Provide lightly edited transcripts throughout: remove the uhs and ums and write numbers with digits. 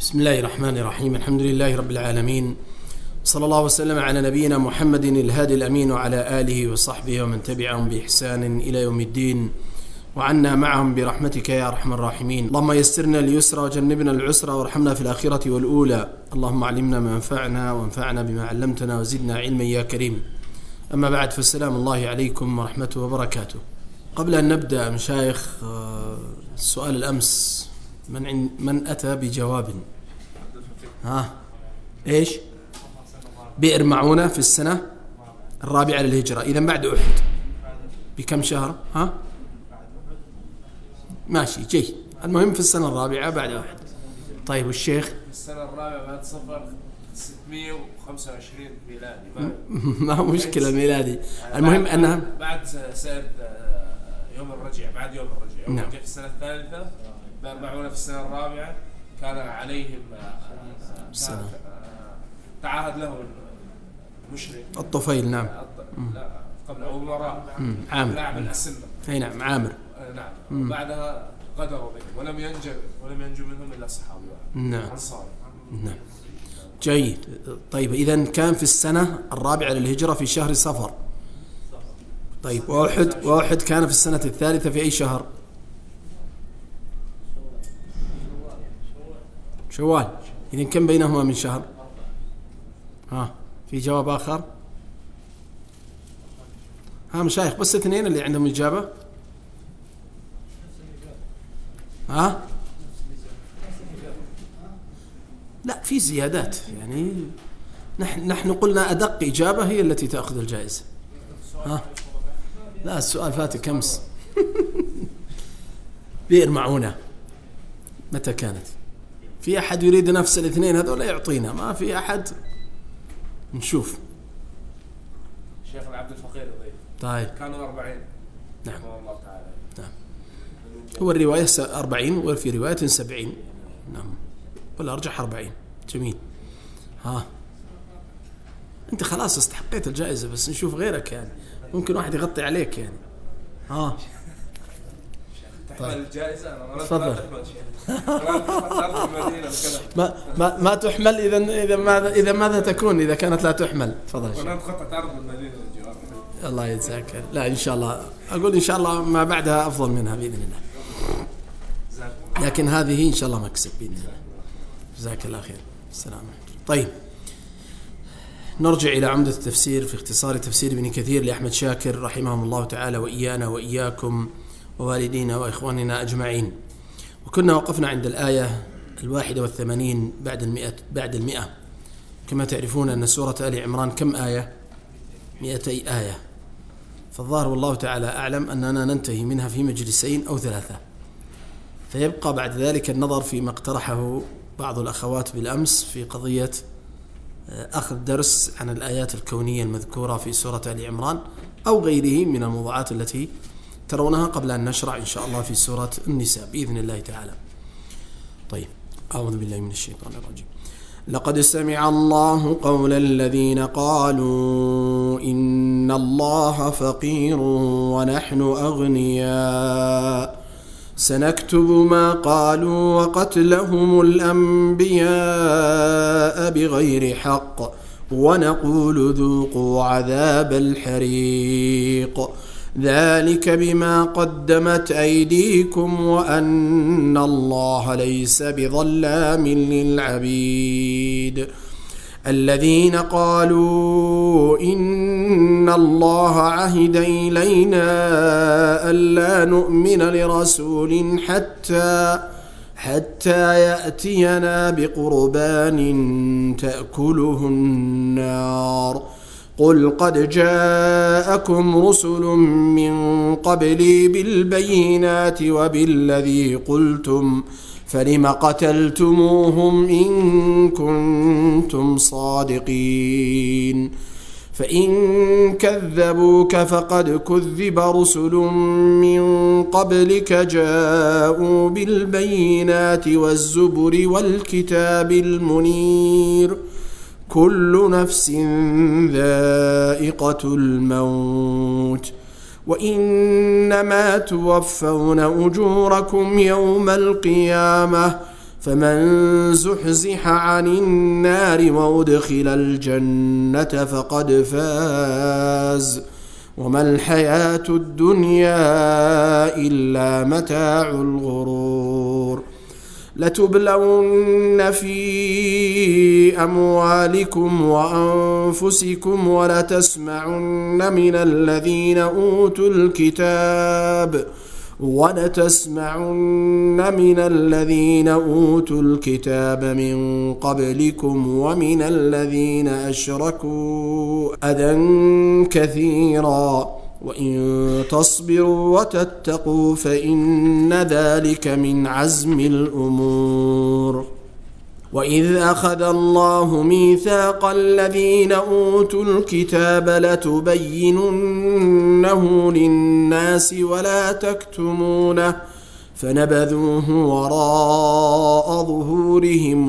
بسم الله الرحمن الرحيم. الحمد لله رب العالمين، صلى الله وسلم على نبينا محمد الهادي الأمين وعلى آله وصحبه ومن تبعهم بإحسان إلى يوم الدين، وعنا معهم برحمتك يا أرحم الراحمين. اللهم يسرنا اليسر وجنبنا العسر وارحمنا في الآخرة والأولى. اللهم علمنا ما ينفعنا وانفعنا بما علمتنا وزدنا علما يا كريم. أما بعد، فالسلام الله عليكم ورحمته وبركاته. قبل أن نبدأ مشايخ، سؤال الأمس من أتى بجواب؟ إيش؟ بئر معونة في السنة الرابعة للهجرة، إذا بعد أحد بكم شهر؟ ماشي جي، المهم في السنة الرابعة بعد أحد. طيب والشيخ؟ في السنة الرابعة بعد صفر 625 ميلادي. ما هو مشكلة ميلادي، المهم أنها بعد سنة يوم الرجع، بعد يوم الرجع يوم الرجع في السنة الثالثة. معونة في السنة الرابعة كان عليهم تعاهد له المشرك الطفيل. نعم. لا، قبل أو وراء عامر. لاعب الأسنة. أي نعم، عامر. نعم. وبعدها قدروا بهم ولم ينجو منهم إلا الصحابة. نعم. أنصار. نعم. جيد. طيب إذن كان في السنة الرابعة للهجرة في شهر صفر. طيب وأحد كان في السنة الثالثة في أي شهر؟ شوال. إذن كم بينهما من شهر؟ في جواب آخر؟ مشايخ بس اثنين اللي عندهم إجابة. لا، في زيادات يعني. نحن قلنا أدق إجابة هي التي تأخذ الجائزة. لا، السؤال فاتك أمس. بئر معونة متى كانت؟ في أحد يريد نفس الاثنين هذول يعطينا؟ ما في أحد. نشوف. الشيخ العبد الفقير الضيف. طيب. كانوا 40. نعم. الله تعالى. نعم. هو الرواية 40 وفي رواية 70. نعم. والأرجح 40. جميل. أنت خلاص استحقيت الجائزة، بس نشوف غيرك يعني، ممكن واحد يغطي عليك يعني. تحمل الجائزة. أنا تفضل. ما تحمل. إذا ماذا تكون إذا كانت لا تحمل؟ تفضل. أنا خطة عرض المدينة للجواب. الله يجزاك. لا إن شاء الله، أقول إن شاء الله ما بعدها أفضل منها بإذن الله، لكن هذه إن شاء الله مكسب بإذن الله. جزاك الله خير. السلام عليكم. طيب، نرجع إلى عمدة التفسير في اختصار تفسير ابن كثير لأحمد شاكر رحمهم الله تعالى وإيانا وإياكم ووالدينا وإخواننا أجمعين. وكنا وقفنا عند الآية 81 بعد المئة. كما تعرفون أن سورة آل عمران كم آية؟ 200 آية. فالظاهر والله تعالى أعلم أننا ننتهي منها في مجلسين أو 3، فيبقى بعد ذلك النظر فيما اقترحه بعض الأخوات بالأمس في قضية أخذ درس عن الآيات الكونية المذكورة في سورة آل عمران أو غيره من الموضوعات التي ترونها قبل أن نشرع إن شاء الله في سورة النساء بإذن الله تعالى. طيب، أعوذ بالله من الشيطان الرجيم. لقد سمع الله قول الذين قالوا إن الله فقير ونحن أغنياء سنكتب ما قالوا وقتلهم الأنبياء بغير حق ونقول ذوقوا عذاب الحريق ذلك بما قدمت أيديكم وأن الله ليس بظلام للعبيد. الذين قالوا إن الله عهد إلينا ألا نؤمن لرسول حتى يأتينا بقربان تأكله النار قل قد جاءكم رسل من قبلي بالبينات وبالذي قلتم فلم قتلتموهم إن كنتم صادقين فإن كذبوك فقد كذب رسل من قبلك جاءوا بالبينات والزبر والكتاب المنير كل نفس ذائقة الموت وإنما توفون أجوركم يوم القيامة فمن زحزح عن النار وأدخل الجنة فقد فاز وما الحياة الدنيا إلا متاع الغرور لتبلون في أموالكم وأنفسكم ولتسمعن من الذين أوتوا الكتاب من قبلكم ومن الذين أشركوا أذى كثيرا وإن تصبروا وتتقوا فإن ذلك من عزم الأمور وإذ أخذ الله ميثاق الذين أوتوا الكتاب لتبيننه للناس ولا تكتمونه فنبذوه وراء ظهورهم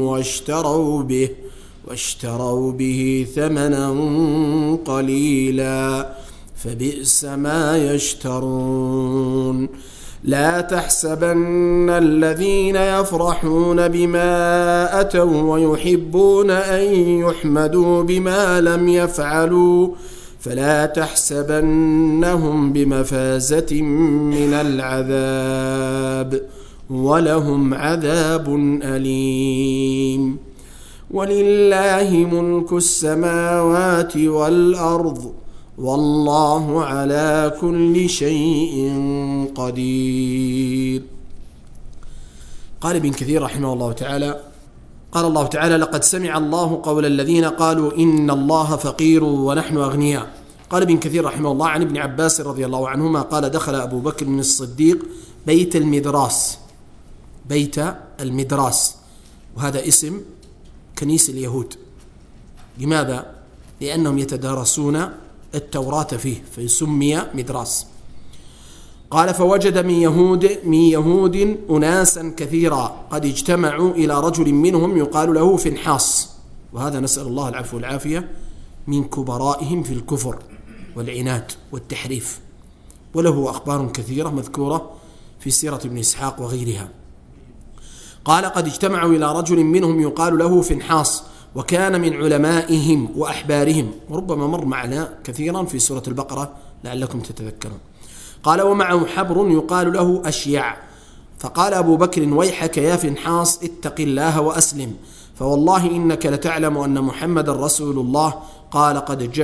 واشتروا به ثمنا قليلا فبئس ما يشترون لا تحسبن الذين يفرحون بما أتوا ويحبون أن يحمدوا بما لم يفعلوا فلا تحسبنهم بمفازة من العذاب ولهم عذاب أليم ولله ملك السماوات والأرض والله على كل شيء قدير. قال ابن كثير رحمه الله تعالى قال الله تعالى لقد سمع الله قول الذين قالوا إن الله فقير ونحن أغنياء. قال ابن كثير رحمه الله عن ابن عباس رضي الله عنهما قال دخل أبو بكر بن الصديق بيت المدراس وهذا اسم كنيس اليهود. لماذا؟ لأنهم يتدارسون التوراة فيه فيسمي مدراس. قال فوجد من يهود أناسا كثيرا قد اجتمعوا إلى رجل منهم يقال له فنحاس، وهذا نسأل الله العفو والعافية من كبرائهم في الكفر والعناد والتحريف، وله أخبار كثيرة مذكورة في سيرة ابن إسحاق وغيرها. قال قد اجتمعوا إلى رجل منهم يقال له فنحاس وكان من علمائهم وأحبارهم، وربما مر معنا كثيرا في سورة البقرة لعلكم تتذكرون. قال ومعه حبر يقال له أشيع، فقال أبو بكر ويحك يا فنحاس اتق الله وأسلم، فوالله إنك لتعلم أن محمد رسول الله. قال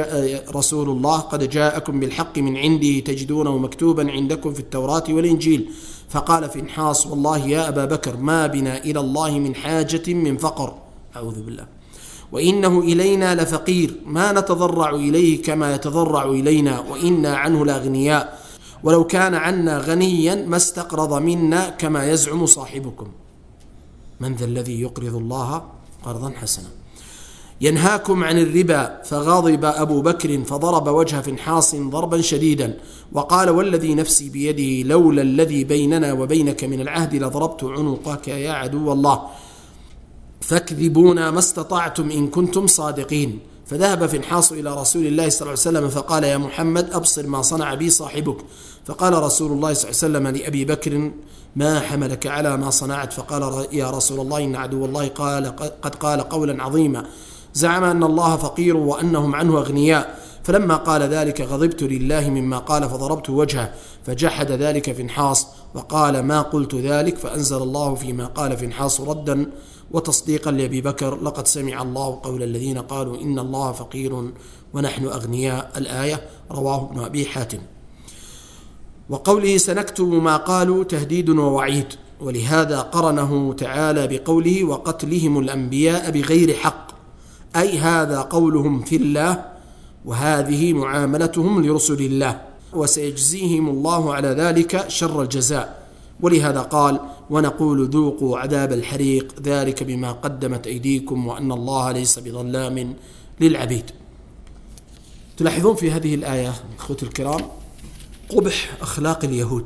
قد جاءكم بالحق من عنده تجدونه مكتوبا عندكم في التوراة والإنجيل. فقال فنحاس والله يا أبا بكر ما بنا إلى الله من حاجة من فقر، أعوذ بالله، وإنه إلينا لفقير ما نتضرع إليه كما يتضرع إلينا وإنا عنه لأغنياء، ولو كان عنا غنيا ما استقرض منا كما يزعم صاحبكم. من ذا الذي يقرض الله قرضا حسنا ينهاكم عن الربا. فغضب أبو بكر فضرب وجه فنحاس ضربا شديدا وقال والذي نفسي بيده لولا الذي بيننا وبينك من العهد لضربت عنقك يا عدو الله، فاكذبونا ما استطعتم إن كنتم صادقين. فذهب فنحاس إلى رسول الله صلى الله عليه وسلم فقال يا محمد أبصر ما صنع بي صاحبك. فقال رسول الله صلى الله عليه وسلم لأبي بكر ما حملك على ما صنعت؟ فقال يا رسول الله إن عدو الله قد قال قولا عظيما زعم أن الله فقير وأنهم عنه أغنياء. فلما قال ذلك غضبت لله مما قال فضربت وجهه، فجحد ذلك فنحاس وقال ما قلت ذلك. فأنزل الله فيما قال فنحاس ردا وتصديقا لأبي بكر لقد سمع الله قول الذين قالوا إن الله فقير ونحن أغنياء، الآية. رواه ابن أبي حاتم. وقوله سنكتب ما قالوا تهديد ووعيد، ولهذا قرنه تعالى بقوله وقتلهم الأنبياء بغير حق، أي هذا قولهم في الله وهذه معاملتهم لرسل الله، وسيجزيهم الله على ذلك شر الجزاء. ولهذا قال ونقول ذوقوا عذاب الحريق ذلك بما قدمت أيديكم وأن الله ليس بظلام للعبيد. تلاحظون في هذه الآية أخوتي الكرام قبح أخلاق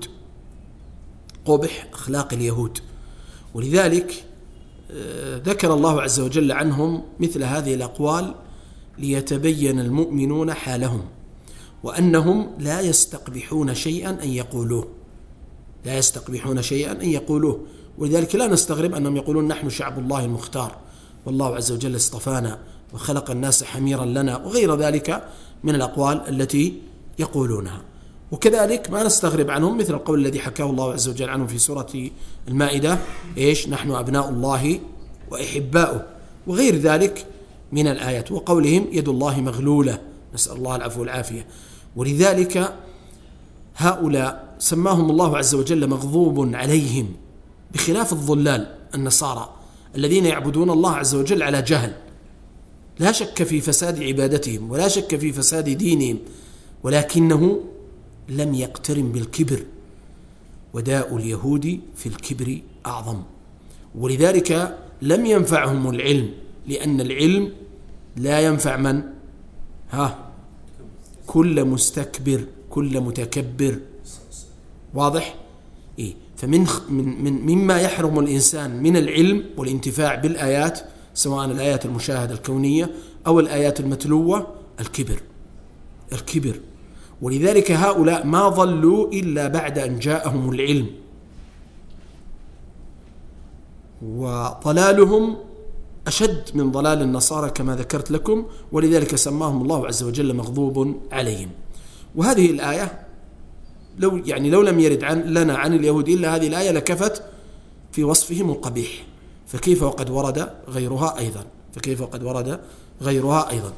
اليهود، ولذلك ذكر الله عز وجل عنهم مثل هذه الأقوال ليتبين المؤمنون حالهم، وأنهم لا يستقبحون شيئا أن يقولوه، ولذلك لا نستغرب أنهم يقولون نحن شعب الله المختار، والله عز وجل اصطفانا وخلق الناس حميرا لنا، وغير ذلك من الأقوال التي يقولونها. وكذلك ما نستغرب عنهم مثل القول الذي حكاه الله عز وجل عنهم في سورة المائدة، إيش؟ نحن أبناء الله وأحباؤه، وغير ذلك من الآيات، وقولهم يد الله مغلولة، نسأل الله العفو والعافية. ولذلك هؤلاء سماهم الله عز وجل مغضوب عليهم، بخلاف الضلال النصارى الذين يعبدون الله عز وجل على جهل، لا شك في فساد عبادتهم ولا شك في فساد دينهم، ولكنه لم يقترن بالكبر، وداء اليهود في الكبر أعظم. ولذلك لم ينفعهم العلم، لأن العلم لا ينفع من؟ كل مستكبر، كل متكبر. واضح؟ إيه؟ فمن مما يحرم الإنسان من العلم والانتفاع بالآيات، سواء الآيات المشاهدة الكونية أو الآيات المتلوة، الكبر. ولذلك هؤلاء ما ضلوا إلا بعد أن جاءهم العلم، وضلالهم أشد من ضلال النصارى كما ذكرت لكم، ولذلك سماهم الله عز وجل مغضوب عليهم. وهذه الآية لو لم يرد لنا عن اليهود إلا هذه الآية لكفت في وصفهم القبيح، فكيف وقد ورد غيرها أيضا.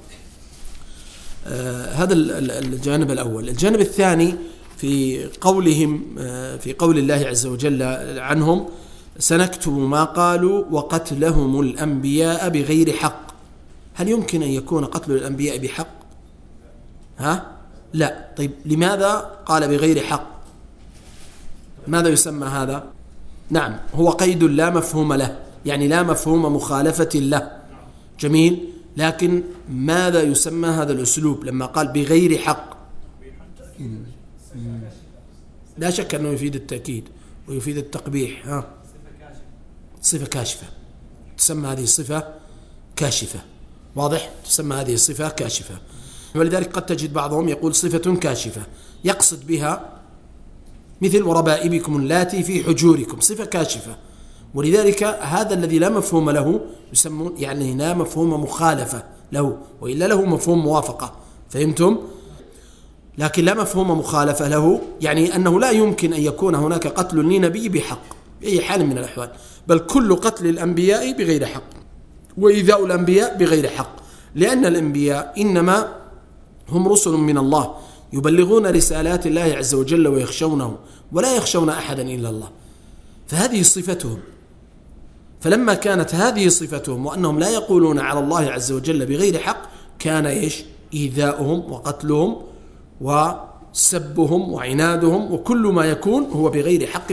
هذا الجانب الأول. الجانب الثاني في قول الله عز وجل عنهم: سنكتب ما قالوا وقتلهم الأنبياء بغير حق. هل يمكن أن يكون قتل الأنبياء بحق؟ لا. طيب لماذا قال بغير حق؟ ماذا يسمى هذا؟ نعم، هو قيد لا مفهوم له، يعني لا مفهوم مخالفة له. جميل. لكن ماذا يسمى هذا الأسلوب لما قال بغير حق؟ لا شك أنه يفيد التأكيد ويفيد التقبيح. صفة كاشفة، تسمى هذه الصفة كاشفة. واضح؟ تسمى هذه الصفة كاشفة. ولذلك قد تجد بعضهم يقول صفة كاشفة، يقصد بها مثل وربائبكم اللاتي في حجوركم، صفة كاشفة. ولذلك هذا الذي لا مفهوم له يسمون، يعني لا مفهوم مخالفة له، وإلا له مفهوم موافقة. فهمتم؟ لكن لا مفهوم مخالفة له، يعني أنه لا يمكن أن يكون هناك قتل لنبي بحق بأي حال من الأحوال، بل كل قتل الأنبياء بغير حق، وإيذاء الأنبياء بغير حق، لأن الأنبياء إنما هم رسل من الله يبلغون رسالات الله عز وجل ويخشونه، ولا يخشون أحدا إلا الله، فهذه صفتهم. فلما كانت هذه صفتهم وأنهم لا يقولون على الله عز وجل بغير حق، كان إيذاؤهم وقتلهم وسبهم وعنادهم وكل ما يكون هو بغير حق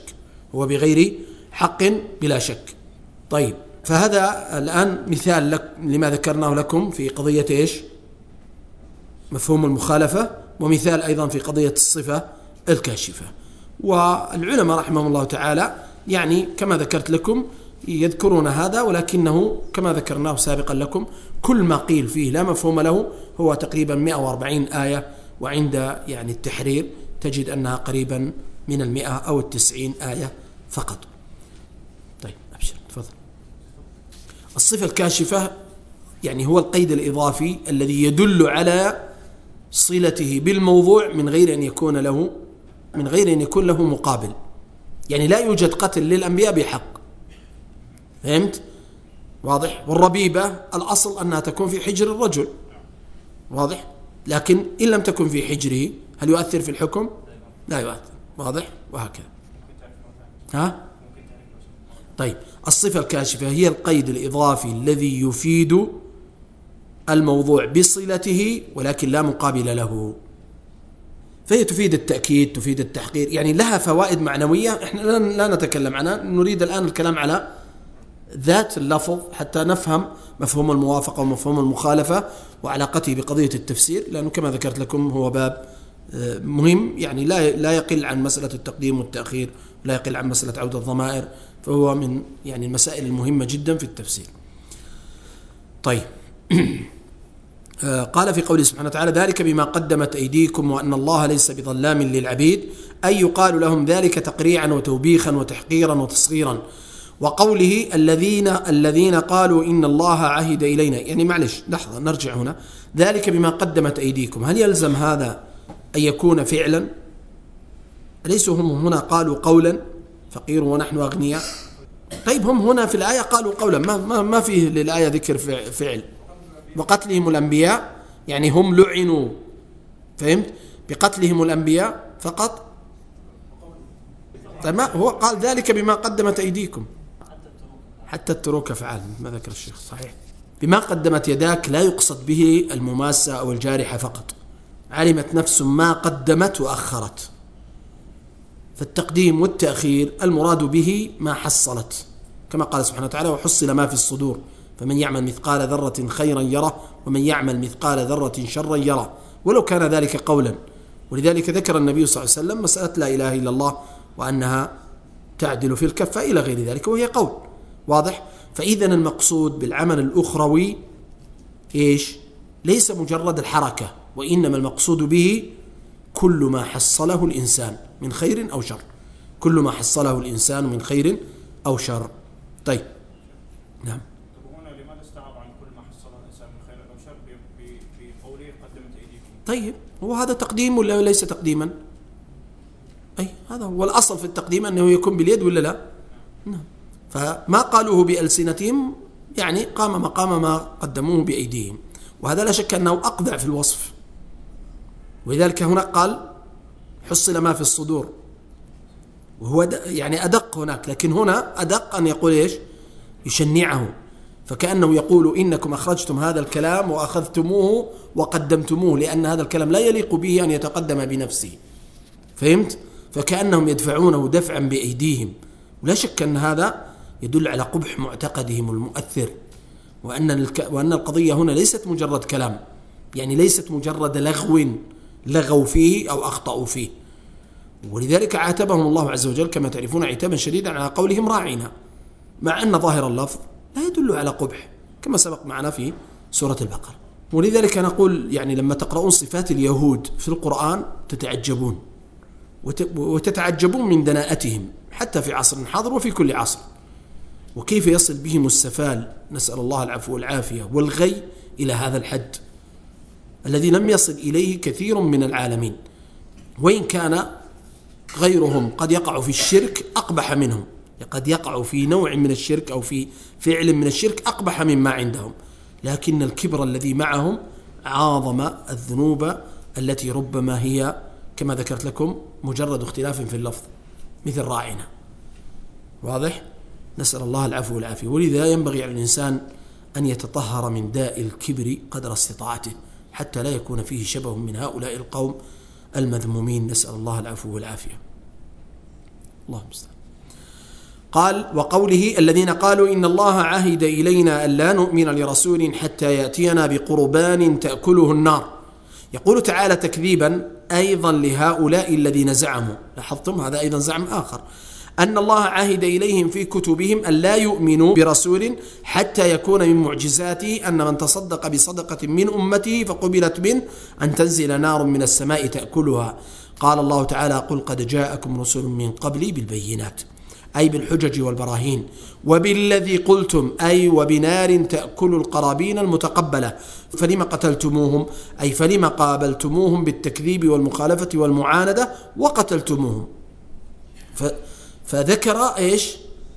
بلا شك. طيب، فهذا الآن مثال لما ذكرناه لكم في قضية مفهوم المخالفة، ومثال أيضا في قضية الصفة الكاشفة. والعلماء رحمهم الله تعالى يعني كما ذكرت لكم يذكرون هذا، ولكنه كما ذكرناه سابقا لكم كل ما قيل فيه لا مفهوم له هو تقريبا 140 آية، وعند يعني التحرير تجد أنها قريبا من 100 أو 90 آية فقط. طيب أبشر تفضل. الصفة الكاشفة يعني هو القيد الإضافي الذي يدل على صلته بالموضوع من غير أن يكون له مقابل. يعني لا يوجد قتل للأنبياء بحق. فهمت؟ واضح؟ والربيبة الأصل أنها تكون في حجر الرجل. واضح؟ لكن إن لم تكن في حجره هل يؤثر في الحكم؟ لا يؤثر. واضح؟ وهكذا. طيب، الصفة الكاشفة هي القيد الإضافي الذي يفيد الموضوع بصلته ولكن لا مقابل له، فهي تفيد التأكيد، تفيد التحقير، يعني لها فوائد معنوية احنا لا نتكلم عنها. نريد الآن الكلام على ذات اللفظ حتى نفهم مفهوم الموافقة ومفهوم المخالفة وعلاقته بقضية التفسير، لأنه كما ذكرت لكم هو باب مهم، يعني لا يقل عن مسألة التقديم والتأخير، لا يقل عن مسألة عودة الضمائر، فهو من يعني المسائل المهمة جدا في التفسير. طيب قال في قوله سبحانه وتعالى ذلك بما قدمت أيديكم وأن الله ليس بظلام للعبيد، أي يقال لهم ذلك تقريعا وتوبيخا وتحقيرا وتصغيرا. وقوله الذين قالوا إن الله عهد إلينا، يعني معلش لحظة نرجع هنا، ذلك بما قدمت أيديكم، هل يلزم هذا أن يكون فعلا؟ أليسوا هم هنا قالوا قولا فقير ونحن أغنياء؟ طيب هم هنا في الآية قالوا قولا، ما فيه للآية ذكر فعل. وقتلهم الأنبياء يعني هم لعنوا، فهمت؟ بقتلهم الأنبياء فقط. طيب ما هو قال ذلك بما قدمت أيديكم، حتى التروك فعال ما ذكر الشيخ صحيح. بما قدمت يداك لا يقصد به المماسة أو الجارحة فقط، علمت نفس ما قدمت وأخرت، فالتقديم والتأخير المراد به ما حصلت، كما قال سبحانه وتعالى وحصل ما في الصدور فمن يعمل مثقال ذرة خيرا يره ومن يعمل مثقال ذرة شرا يره ولو كان ذلك قولا. ولذلك ذكر النبي صلى الله عليه وسلم مسألة لا إله إلا الله وأنها تعدل في الكفة إلى غير ذلك، وهي قول واضح. فإذا المقصود بالعمل الأخروي إيش؟ ليس مجرد الحركة، وإنما المقصود به كل ما حصله الإنسان من خير أو شر، كل ما حصله الإنسان من خير أو شر. طيب نعم. هنا لماذا استعاب عن كل ما حصله الإنسان من خير أو شر بقوله قدمت أيديكم؟ طيب هو هذا تقديم ولا ليس تقديما؟ أي هذا هو الأصل في التقديم أنه يكون باليد ولا لا؟ نعم. فما قالوه بألسنتهم يعني قام مقام ما قدموه بأيديهم، وهذا لا شك أنه أقدع في الوصف، ولذلك هنا قال حصل ما في الصدور، وهو يعني أدق هناك، لكن هنا أدق أن يقول إيش؟ يشنعه، فكأنه يقول إنكم أخرجتم هذا الكلام وأخذتموه وقدمتموه، لأن هذا الكلام لا يليق به أن يتقدم بنفسه، فهمت؟ فكأنهم يدفعونه دفعا بأيديهم، ولا شك أن هذا يدل على قبح معتقدهم المؤثر، وأن القضية هنا ليست مجرد كلام، يعني ليست مجرد لغوا فيه أو أخطأوا فيه. ولذلك عاتبهم الله عز وجل كما تعرفون عتابا شديدا على قولهم راعنا، مع أن ظاهر اللفظ لا يدل على قبح كما سبق معنا في سورة البقرة. ولذلك نقول يعني لما تقرؤون صفات اليهود في القرآن تتعجبون، وتتعجبون من دناءتهم حتى في عصر حاضر وفي كل عصر، وكيف يصل بهم السفال نسأل الله العفو والعافية والغي إلى هذا الحد الذي لم يصل إليه كثير من العالمين، وإن كان غيرهم قد يقع في الشرك أقبح منهم، قد يقع في نوع من الشرك أو في فعل من الشرك أقبح مما عندهم، لكن الكبر الذي معهم عاظم الذنوب التي ربما هي كما ذكرت لكم مجرد اختلاف في اللفظ مثل راعنا. واضح؟ نسأل الله العفو والعافية. ولذا ينبغي على الإنسان أن يتطهر من داء الكبر قدر استطاعته حتى لا يكون فيه شبه من هؤلاء القوم المذمومين، نسأل الله العفو والعافية. الله المستعان. قال وقوله الذين قالوا إن الله عهد إلينا ألا نؤمن لرسول حتى يأتينا بقربان تأكله النار. يقول تعالى تكذيبا أيضا لهؤلاء الذين زعموا، لاحظتم هذا أيضا زعم آخر، أن الله عهد إليهم في كتبهم أن لا يؤمنوا برسول حتى يكون من معجزاته أن من تصدق بصدقة من أمته فقبلت منه أن تنزل نار من السماء تأكلها. قال الله تعالى قل قد جاءكم رسل من قبلي بالبينات، أي بالحجج والبراهين، وبالذي قلتم أي وبنار تأكل القرابين المتقبلة، فلما قتلتموهم أي فلما قابلتموهم بالتكذيب والمخالفة والمعاندة وقتلتموهم. فذكر إيش؟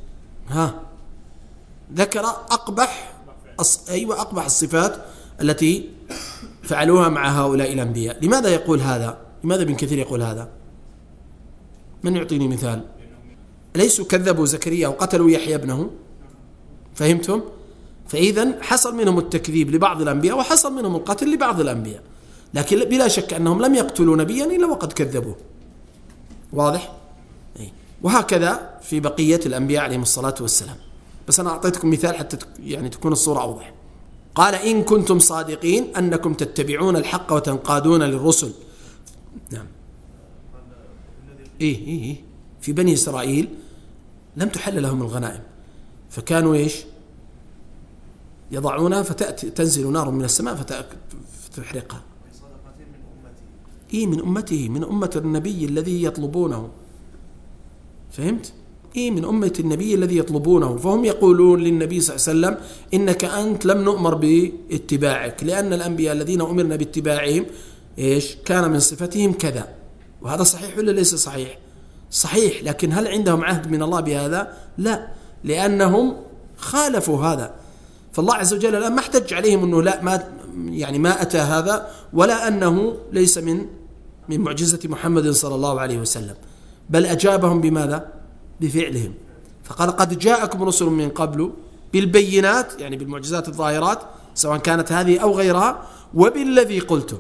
ذكر أقبح أقبح الصفات التي فعلوها مع هؤلاء الأنبياء. لماذا يقول هذا؟ لماذا ابن كثير يقول هذا؟ من يعطيني مثال؟ ليسوا كذبوا زكريا وقتلوا يحيى ابنه، فهمتم؟ فإذا حصل منهم التكذيب لبعض الأنبياء وحصل منهم القتل لبعض الأنبياء، لكن بلا شك أنهم لم يقتلوا نبيا إلا وقد كذبوه. واضح؟ وهكذا في بقية الأنبياء عليهم الصلاة والسلام، بس أنا أعطيتكم مثال حتى يعني تكون الصورة أوضح. قال إن كنتم صادقين أنكم تتبعون الحق وتنقادون للرسل. نعم. في بني إسرائيل لم تحل لهم الغنائم، فكانوا إيش؟ يضعونها فتأتي تنزل نار من السماء فتحرقها. من أمته، من أمة النبي الذي يطلبونه. فهمت؟ من أمة النبي الذي يطلبونه. فهم يقولون للنبي صلى الله عليه وسلم إنك أنت لم نؤمر باتباعك، لأن الأنبياء الذين أمرنا باتباعهم كان من صفتهم كذا. وهذا صحيح ولا ليس صحيح؟ صحيح، لكن هل عندهم عهد من الله بهذا؟ لا، لأنهم خالفوا هذا. فالله عز وجل الآن ما احتج عليهم أنه لا ما أتى هذا، ولا أنه ليس من معجزة محمد صلى الله عليه وسلم، بل أجابهم بماذا؟ بفعلهم. فقال قد جاءكم رسل من قبل بالبينات، يعني بالمعجزات الظاهرات سواء كانت هذه أو غيرها، وبالذي قلتم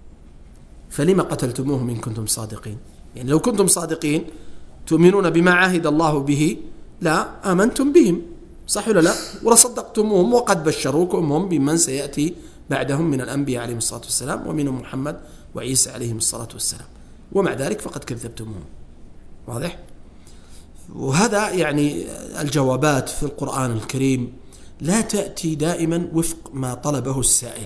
فلما قتلتموهم إن كنتم صادقين. يعني لو كنتم صادقين تؤمنون بما عهد الله به لا آمنتم بهم، صح ولا لا؟ ورصدقتموهم، وقد بشروكم هم بمن سيأتي بعدهم من الأنبياء عليهم الصلاة والسلام، ومنهم محمد وعيسى عليهم الصلاة والسلام، ومع ذلك فقد كذبتموهم. واضح؟ وهذا يعني الجوابات في القرآن الكريم لا تأتي دائما وفق ما طلبه السائل.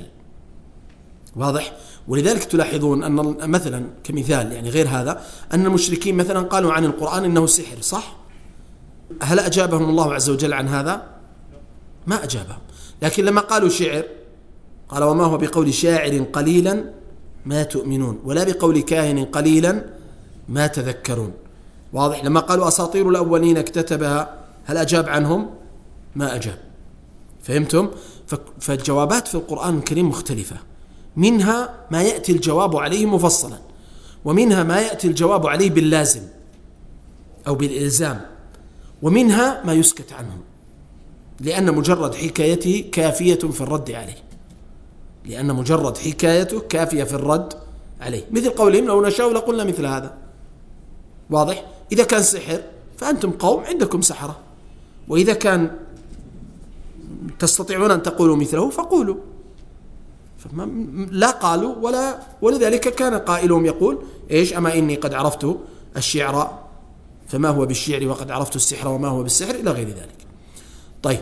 واضح؟ ولذلك تلاحظون أن مثلا كمثال يعني غير هذا، أن المشركين مثلا قالوا عن القرآن إنه سحر، صح؟ هل أجابهم الله عز وجل عن هذا؟ ما أجابهم. لكن لما قالوا شعر قال وما هو بقول شاعر قليلا ما تؤمنون ولا بقول كاهن قليلا ما تذكرون. واضح؟ لما قالوا أساطير الأولين اكتتبها هل أجاب عنهم؟ ما أجاب. فهمتم؟ فالجوابات في القرآن الكريم مختلفة، منها ما يأتي الجواب عليه مفصلا، ومنها ما يأتي الجواب عليه باللازم أو بالإلزام، ومنها ما يسكت عنه لأن مجرد حكايته كافية في الرد عليه، لأن مجرد حكايته كافية في الرد عليه. مثل قولهم لو نشاء لقلنا مثل هذا. واضح؟ إذا كان سحر فأنتم قوم عندكم سحرة، وإذا كان تستطيعون أن تقولوا مثله فقولوا. لا قالوا ولذلك كان قائلهم يقول أما إني قد عرفت الشعر فما هو بالشعر وقد عرفت السحر وما هو بالسحر إلى غير ذلك. طيب،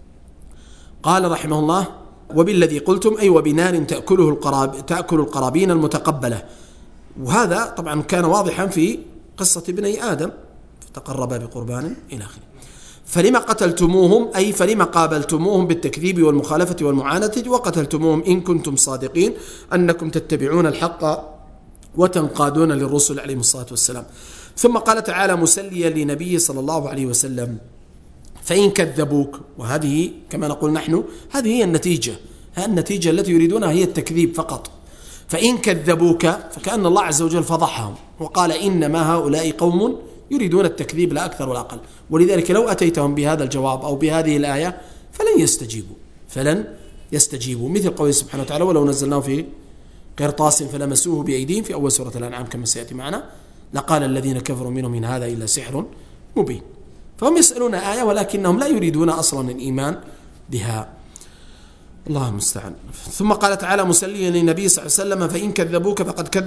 قال رحمه الله وبالذي قلتم أي وبنار تأكل القرابين المتقبلة. وهذا طبعا كان واضحا في قصة ابني آدم فتقربا بقربان إلى آخره. فلما قتلتموهم أي فلما قابلتموهم بالتكذيب والمخالفة والمعاندة وقتلتموهم إن كنتم صادقين أنكم تتبعون الحق وتنقادون للرسل عليهم الصلاة والسلام. ثم قال تعالى مسليا لنبي صلى الله عليه وسلم فإن كذبوك، وهذه كما نقول نحن هذه هي النتيجة التي يريدونها هي التكذيب فقط. فإن كذبوك فكأن الله عز وجل فضحهم وقال إنما هؤلاء قوم يريدون التكذيب لا أكثر ولا أقل. ولذلك لو أتيتهم بهذا الجواب أو بهذه الآية فلن يستجيبوا مثل قوله سبحانه وتعالى ولو نزلناه في قرطاس فلمسوه بأيديهم في أول سورة الأنعام كما سيأتي معنا لقال الذين كفروا منهم إن هذا إلا سحر مبين. فهم يسألون آية ولكنهم لا يريدون أصلا الإيمان بها. الله المستعان. ثم قال تعالى مسليا للنبي صلى الله عليه وسلم فإن كذبوك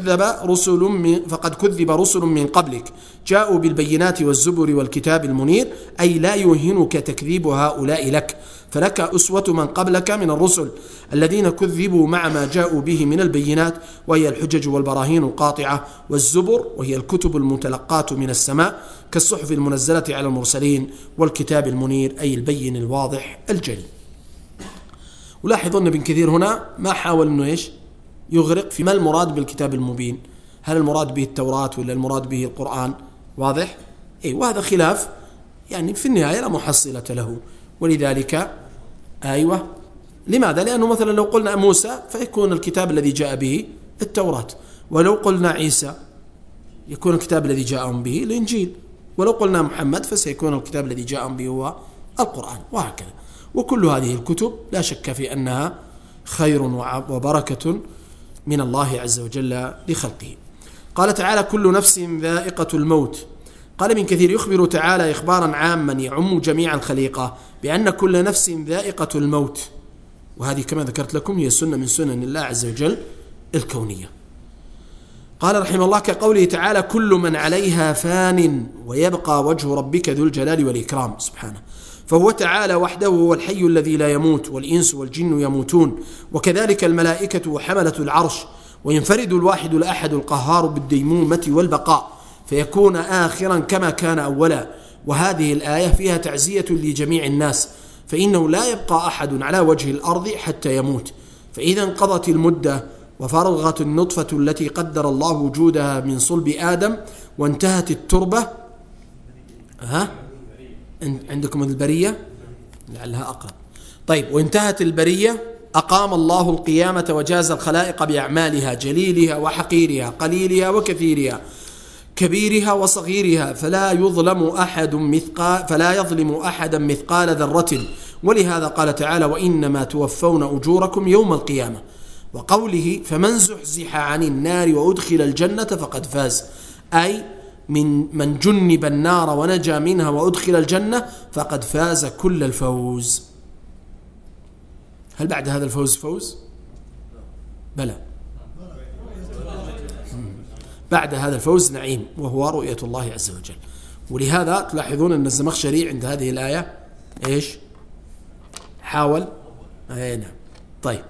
فقد كذب رسل من قبلك جاءوا بالبينات والزبر والكتاب المنير أي لا يوهنك تكذيب هؤلاء لك، فلك أسوة من قبلك من الرسل الذين كذبوا مع ما جاءوا به من البينات وهي الحجج والبراهين القاطعة، والزبر وهي الكتب المتلقاة من السماء كالصحف المنزلة على المرسلين، والكتاب المنير أي البين الواضح الجلي. ولاحظوا أن ابن كثير هنا ما حاول أنه يغرق في ما المراد بالكتاب المبين، هل المراد به التوراة ولا المراد به القرآن؟ واضح؟ وهذا خلاف يعني في النهاية لا محصلة له. ولذلك لماذا؟ لأنه مثلا لو قلنا موسى فيكون الكتاب الذي جاء به التوراة، ولو قلنا عيسى يكون الكتاب الذي جاءهم به الإنجيل، ولو قلنا محمد فسيكون الكتاب الذي جاءهم به هو القرآن، وهكذا. وكل هذه الكتب لا شك في أنها خير وبركة من الله عز وجل لخلقه. قال تعالى كل نفس ذائقة الموت. قال ابن كثير يخبر تعالى إخبارا عاما يعم جميع الخليقة بأن كل نفس ذائقة الموت، وهذه كما ذكرت لكم هي سنة من سنن الله عز وجل الكونية. قال رحمه الله كقوله تعالى كل من عليها فان ويبقى وجه ربك ذو الجلال والإكرام سبحانه. فهو تعالى وحده هو الحي الذي لا يموت، والإنس والجن يموتون، وكذلك الملائكة وحملة العرش، وينفرد الواحد الأحد القهار بالديمومة والبقاء فيكون آخرا كما كان أولا. وهذه الآية فيها تعزية لجميع الناس، فإنه لا يبقى أحد على وجه الأرض حتى يموت، فإذا انقضت المدة وفرغت النطفة التي قدر الله وجودها من صلب آدم وانتهت التربة، عندكم البرية لعلها أقرب، طيب، وانتهت البرية أقام الله القيامة وجاز الخلائق بأعمالها، جليلها وحقيرها، قليلها وكثيرها، كبيرها وصغيرها، فلا يظلم أحدا مثقال ذرة. ولهذا قال تعالى: وإنما توفون أجوركم يوم القيامة. وقوله: فمن زحزح عن النار وأدخل الجنة فقد فاز، أي من جنب النار ونجا منها وأدخل الجنة فقد فاز كل الفوز. هل بعد هذا الفوز فوز؟ بلى، بعد هذا الفوز نعيم، وهو رؤية الله عز وجل. ولهذا تلاحظون أن الزمخشري عند هذه الآية إيش؟ حاول نعم. طيب،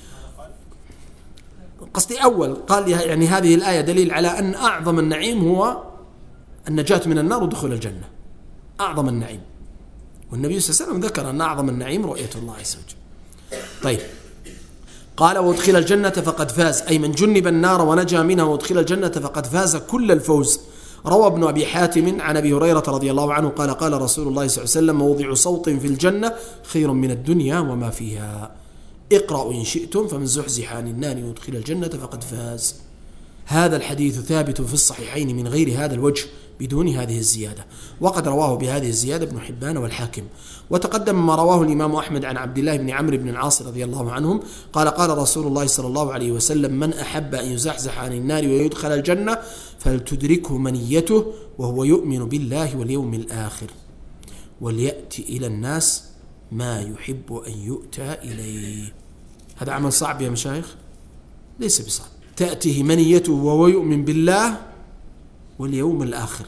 قصدي أول قال يعني هذه الآية دليل على أن أعظم النعيم هو النجاة من النار ودخول الجنة، أعظم النعيم. والنبي صلى الله عليه وسلم ذكر أن أعظم النعيم رؤية الله عز وجل. طيب، قال: وادخل الجنة فقد فاز، أي من جنب النار ونجا منها وادخل الجنة فقد فاز كل الفوز. روى ابن أبي حاتم عن أبي هريرة رضي الله عنه قال: قال رسول الله صلى الله عليه وسلم: موضع صوت في الجنة خير من الدنيا وما فيها. اقرأوا إن شئتم فمن زحزح عن النار وادخل الجنة فقد فاز. هذا الحديث ثابت في الصحيحين من غير هذا الوجه بدون هذه الزيادة، وقد رواه بهذه الزيادة ابن حبان والحاكم. وتقدم ما رواه الإمام أحمد عن عبد الله بن عمرو بن العاص رضي الله عنهم قال: قال رسول الله صلى الله عليه وسلم: من أحب أن يزحزح عن النار ويدخل الجنة فلتدركه منيته وهو يؤمن بالله واليوم الآخر، وليأتي إلى الناس ما يحب أن يؤتى إليه. هذا عمل صعب يا مشايخ؟ ليس بصعب. تأتيه منيته وهو يؤمن بالله واليوم الآخر،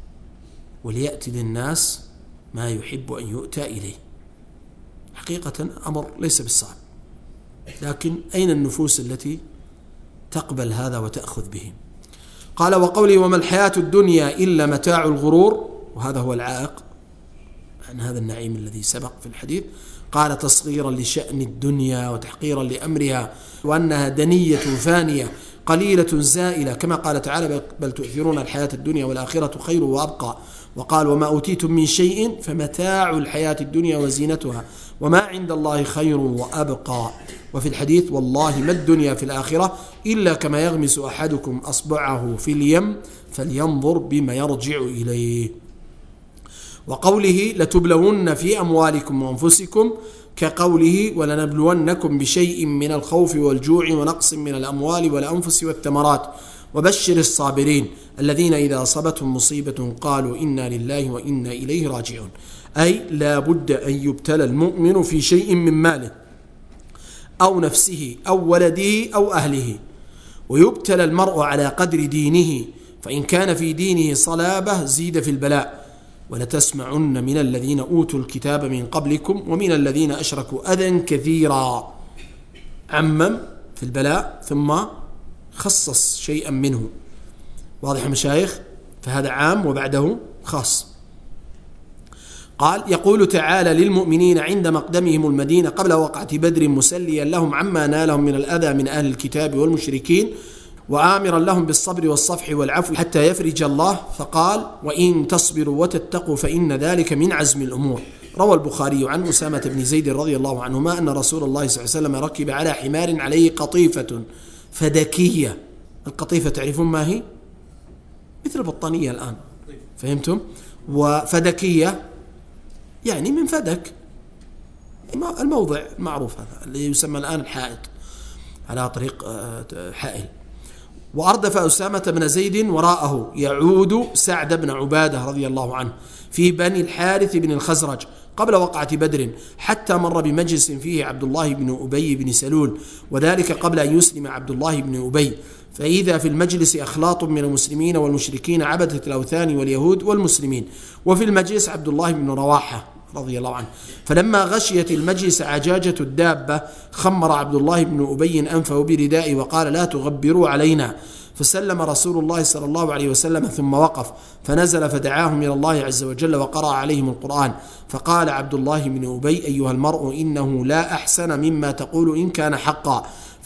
وليأتي للناس ما يحب أن يؤتى إليه. حقيقة أمر ليس بالصعب، لكن أين النفوس التي تقبل هذا وتأخذ به؟ قال: وقوله: وما الحياة الدنيا إلا متاع الغرور، وهذا هو العائق عن هذا النعيم الذي سبق في الحديث. قال: تصغيرا لشأن الدنيا وتحقيرا لأمرها، وأنها دنية فانية قليلة زائلة، كما قال تعالى: بل تؤثرون الحياة الدنيا والآخرة خير وأبقى. وقال: وما أوتيتم من شيء فمتاع الحياة الدنيا وزينتها وما عند الله خير وأبقى. وفي الحديث: والله ما الدنيا في الآخرة إلا كما يغمس أحدكم أصبعه في اليم فلينظر بما يرجع إليه. وقوله: لتبلون في أموالكم وأنفسكم، كقوله: ولنبلونكم بشيء من الخوف والجوع ونقص من الأموال والأنفس والثمرات وبشر الصابرين الذين إذا أصابتهم مصيبة قالوا إنا لله وإنا إليه راجعون. أي لا بد أن يبتلى المؤمن في شيء من ماله أو نفسه أو ولده أو أهله، ويبتلى المرء على قدر دينه، فإن كان في دينه صلابة زيد في البلاء. ولتسمعن من الذين أوتوا الكتاب من قبلكم ومن الذين أشركوا أذى كثيرا. عمم في البلاء ثم خصص شيئا منه. واضح يا مشايخ؟ فهذا عام وبعده خاص. قال: يقول تعالى للمؤمنين عند مقدمهم المدينة قبل وقعة بدر مسليا لهم عما نالهم من الأذى من أهل الكتاب والمشركين، وآمرا لهم بالصبر والصفح والعفو حتى يفرج الله، فقال: وإن تصبروا وتتقوا فإن ذلك من عزم الأمور. روى البخاري عن أسامة بن زيد رضي الله عنهما أن رسول الله صلى الله عليه وسلم ركب على حمار عليه قطيفة فدكية. القطيفة تعرفون ما هي؟ مثل البطانية الآن، فهمتم؟ وفدكية يعني من فدك، الموضع المعروف هذا اللي يسمى الآن الحائط على طريق حائل. وأردف أسامة بن زيد وراءه يعود سعد بن عبادة رضي الله عنه في بني الحارث بن الخزرج قبل وقعة بدر، حتى مر بمجلس فيه عبد الله بن أبي بن سلول، وذلك قبل أن يسلم عبد الله بن أبي، فإذا في المجلس أخلاط من المسلمين والمشركين عبدة الأوثان واليهود والمسلمين، وفي المجلس عبد الله بن رواحة رضي الله عنه. فلما غشيت المجلس عجاجة الدابة خمر عبد الله بن أبي أنفه بردائه وقال لا تغبروا علينا. فسلم رسول الله صلى الله عليه وسلم ثم وقف فنزل فدعاهم إلى الله عز وجل وقرأ عليهم القرآن. فقال عبد الله بن أبي أيها المرء إنه لا أحسن مما تقول إن كان حقا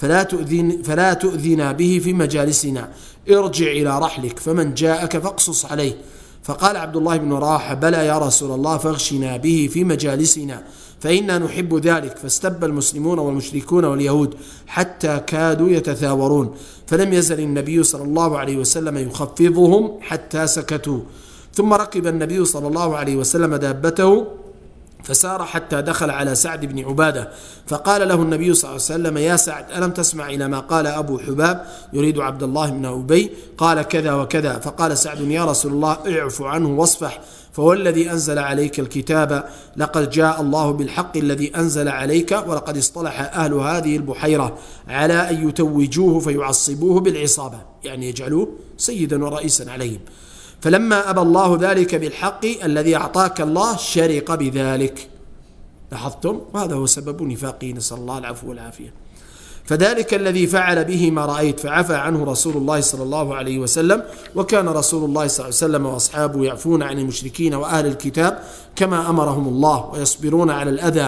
فلا تؤذنا به في مجالسنا، ارجع إلى رحلك فمن جاءك فاقصص عليه. فقال عبد الله بن رواحة بلى يا رسول الله فاغشنا به في مجالسنا فإنا نحب ذلك. فاستب المسلمون والمشركون واليهود حتى كادوا يتثاورون، فلم يزل النبي صلى الله عليه وسلم يخفضهم حتى سكتوا. ثم ركب النبي صلى الله عليه وسلم دابته فسار حتى دخل على سعد بن عبادة فقال له النبي صلى الله عليه وسلم يا سعد ألم تسمع إلى ما قال أبو حباب يريد عبد الله بن أبي قال كذا وكذا. فقال سعد يا رسول الله اعف عنه واصفح فهو الذي أنزل عليك الكتاب لقد جاء الله بالحق الذي أنزل عليك ولقد اصطلح أهل هذه البحيرة على أن يتوجوه فيعصبوه بالعصابة، يعني يجعلوه سيدا ورئيسا عليهم. فلما أبى الله ذلك بالحق الذي أعطاك الله شرق بذلك. لاحظتم؟ وهذا هو سبب نفاقه، نسأل الله العفو والعافية. فذلك الذي فعل به ما رأيت فعفى عنه رسول الله صلى الله عليه وسلم. وكان رسول الله صلى الله عليه وسلم وأصحابه يعفون عن المشركين وأهل الكتاب كما أمرهم الله ويصبرون على الأذى.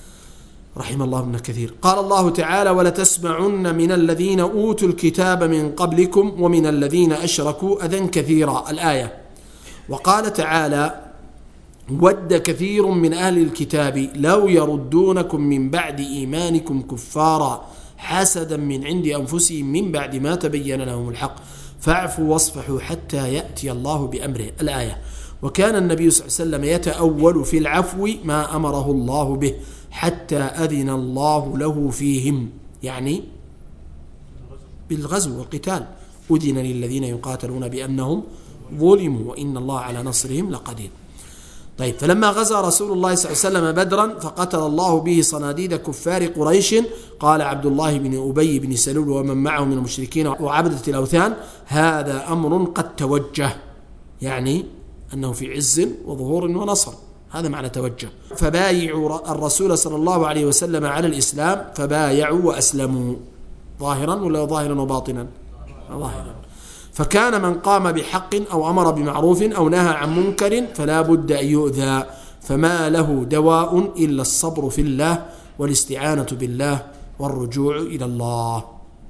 رحم الله ابن كثير. قال الله تعالى ولتسمعن من الذين أوتوا الكتاب من قبلكم ومن الذين أشركوا أذى كثيرا الآية. وقال تعالى ود كثير من أهل الكتاب لو يردونكم من بعد إيمانكم كفارا حسدا من عند أنفسهم من بعد ما تبين لهم الحق فاعفوا واصفحوا حتى يأتي الله بأمره الآية. وكان النبي صلى الله عليه وسلم يتأول في العفو ما أمره الله به حتى أذن الله له فيهم، يعني بالغزو والقتال. أذن للذين يقاتلون بأنهم ظلموا وإن الله على نصرهم لقدير. طيب، فلما غزا رسول الله صلى الله عليه وسلم بدرا فقتل الله به صناديد كفار قريش قال عبد الله بن أبي بن سلول ومن معه من المشركين وعبدة الأوثان هذا أمر قد توجه، يعني أنه في عز وظهور ونصر، هذا معنى توجه. فبايعوا الرسول صلى الله عليه وسلم على الإسلام فبايعوا وأسلموا ظاهرا ولا ظاهرا وباطنا؟ ظاهرا. فكان من قام بحق أو أمر بمعروف أو نهى عن منكر فلا بد أن يؤذى، فما له دواء إلا الصبر في الله والاستعانة بالله والرجوع إلى الله.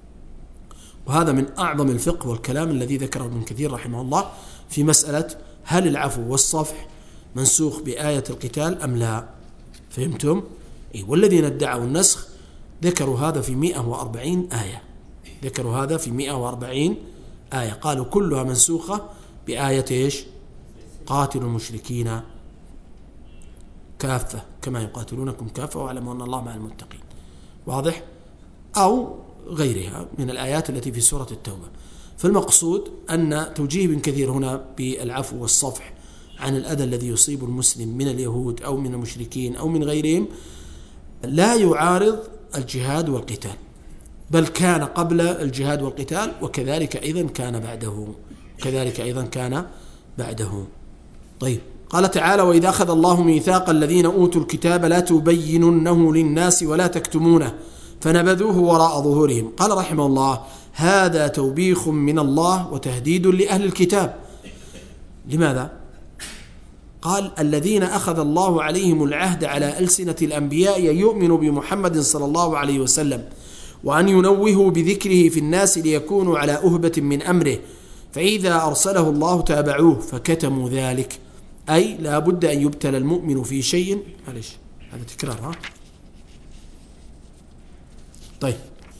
وهذا من أعظم الفقه والكلام الذي ذكره ابن كثير رحمه الله في مسألة هل العفو والصفح منسوخ بآية القتال أم لا؟ فهمتم؟ والذين ادعوا النسخ ذكروا هذا في 140 آية، ذكروا هذا في 140 آية، قالوا كلها منسوخة بآية إيش؟ قاتلوا المشركين كافة كما يقاتلونكم كافة واعلموا أن الله مع المتقين. واضح؟ أو غيرها من الآيات التي في سورة التوبة. فالمقصود أن توجيه ابن كثير هنا بالعفو والصفح عن الأذى الذي يصيب المسلم من اليهود أو من المشركين أو من غيرهم لا يعارض الجهاد والقتال، بل كان قبل الجهاد والقتال وكذلك أيضا كان بعده، كذلك أيضا كان بعده. طيب، قال تعالى وإذا أخذ الله ميثاق الذين أوتوا الكتاب لا تبيننه للناس ولا تكتمونه فنبذوه وراء ظهورهم. قال رحمه الله هذا توبيخ من الله وتهديد لأهل الكتاب. لماذا؟ قال الذين أخذ الله عليهم العهد على ألسنة الأنبياء يؤمنوا بمحمد صلى الله عليه وسلم وأن ينوهوا بذكره في الناس ليكونوا على أهبة من أمره، فإذا أرسله الله تابعوه فكتموا ذلك، أي لا بد أن يبتلى المؤمن في شيء. معلش هذا تكرار ها؟ طيب،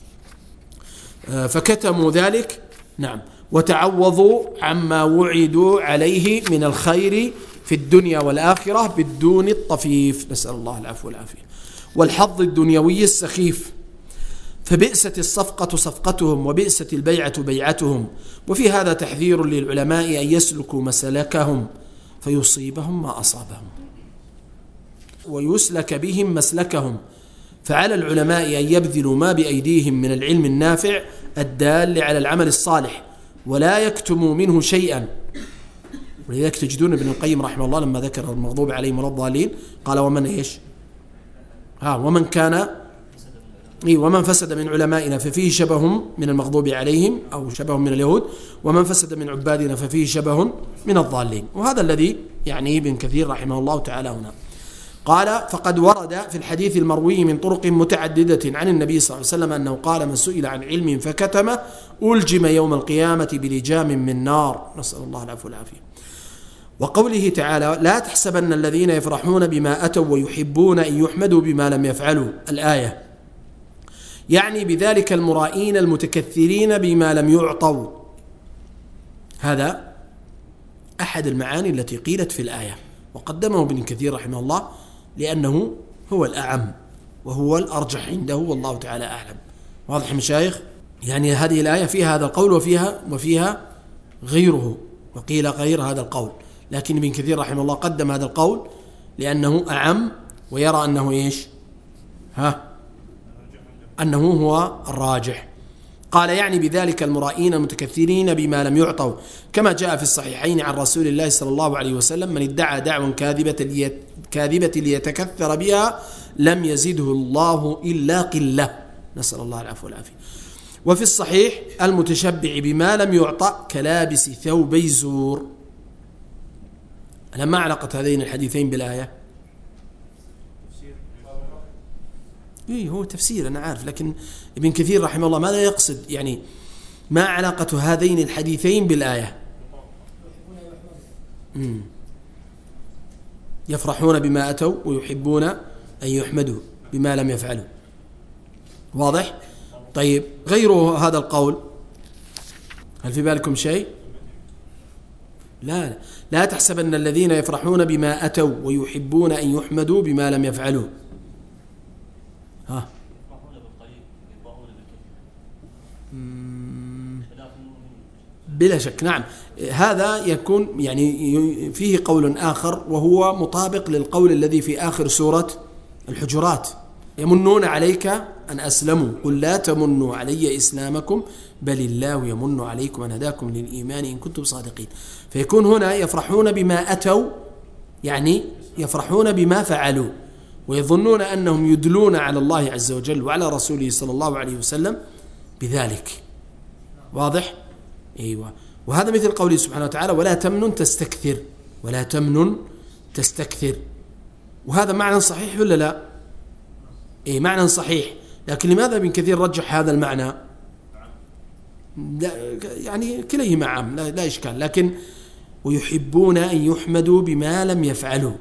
فكتموا ذلك، نعم، وتعوضوا عما وعدوا عليه من الخير في الدنيا والآخرة بالدون الطفيف، نسأل الله العفو والعافية، والحظ الدنيوي السخيف. فبئست الصفقة صفقتهم وبئست البيعة بيعتهم. وفي هذا تحذير للعلماء أن يسلكوا مسلكهم فيصيبهم ما أصابهم ويسلك بهم مسلكهم. فعلى العلماء أن يبذلوا ما بأيديهم من العلم النافع الدال على العمل الصالح ولا يكتموا منه شيئا، ولذلك تجدون ابن القيم رحمه الله لما ذكر المغضوب عليهم ولا الضالين قال ومن إيش ومن كان ومن فسد من علمائنا ففيه شبه من المغضوب عليهم أو شبه من اليهود، ومن فسد من عبادنا ففيه شبه من الضالين. وهذا الذي يعني ابن كثير رحمه الله تعالى هنا. قال فقد ورد في الحديث المروي من طرق متعددة عن النبي صلى الله عليه وسلم أنه قال من سئل عن علم فكتمه ألجم يوم القيامة بلجام من نار، نسأل الله العفو والعافية. وقوله تعالى لا تحسبن الذين يفرحون بما أتوا ويحبون أن يحمدوا بما لم يفعلوا، الآية يعني بذلك المرائين المتكثرين بما لم يعطوا. هذا أحد المعاني التي قيلت في الآية، وقدمه ابن كثير رحمه الله لأنه هو الأعم وهو الأرجح عنده والله تعالى أعلم. واضح مشايخ؟ يعني هذه الآية فيها هذا القول وفيها غيره، وقيل غير هذا القول، لكن ابن كثير رحمه الله قدم هذا القول لأنه أعم ويرى أنه إيش أنه هو الراجح. قال يعني بذلك المرائين المتكثرين بما لم يعطوا، كما جاء في الصحيحين عن رسول الله صلى الله عليه وسلم من ادعى دعوى كاذبة ليتكثر بها لم يزده الله إلا قلة، نسأل الله العفو والعافية. وفي الصحيح المتشبع بما لم يعطى كلابس ثوبي زور. ما علاقة هذين الحديثين بالآية؟ هو تفسير أنا عارف، لكن ابن كثير رحمه الله ماذا يقصد؟ يعني ما علاقة هذين الحديثين بالآية؟ يفرحون بما أتوا ويحبون أن يحمدوا بما لم يفعلوا. واضح؟ طيب غيره هذا القول هل في بالكم شيء؟ لا تحسبن الذين يفرحون بما أتوا ويحبون أن يحمدوا بما لم يفعلوا. بلا شك نعم، هذا يكون يعني فيه قول آخر وهو مطابق للقول الذي في آخر سورة الحجرات يمنون عليك أن أسلموا قل لا تمنوا علي إسلامكم بل الله يمن عليكم أن هداكم للإيمان إن كنتم صادقين. فيكون هنا يفرحون بما أتوا يعني يفرحون بما فعلوا، ويظنون أنهم يدلون على الله عز وجل وعلى رسوله صلى الله عليه وسلم بذلك. واضح؟ أيوة. وهذا مثل قوله سبحانه وتعالى ولا تمنن تستكثر، ولا تمنن تستكثر، وهذا معنى صحيح ولا لا؟ معنى صحيح، لكن لماذا ابن كثير رجح هذا المعنى؟ يعني كليهما عام لا إشكال، لكن ويحبون أن يحمدوا بما لم يفعلوا.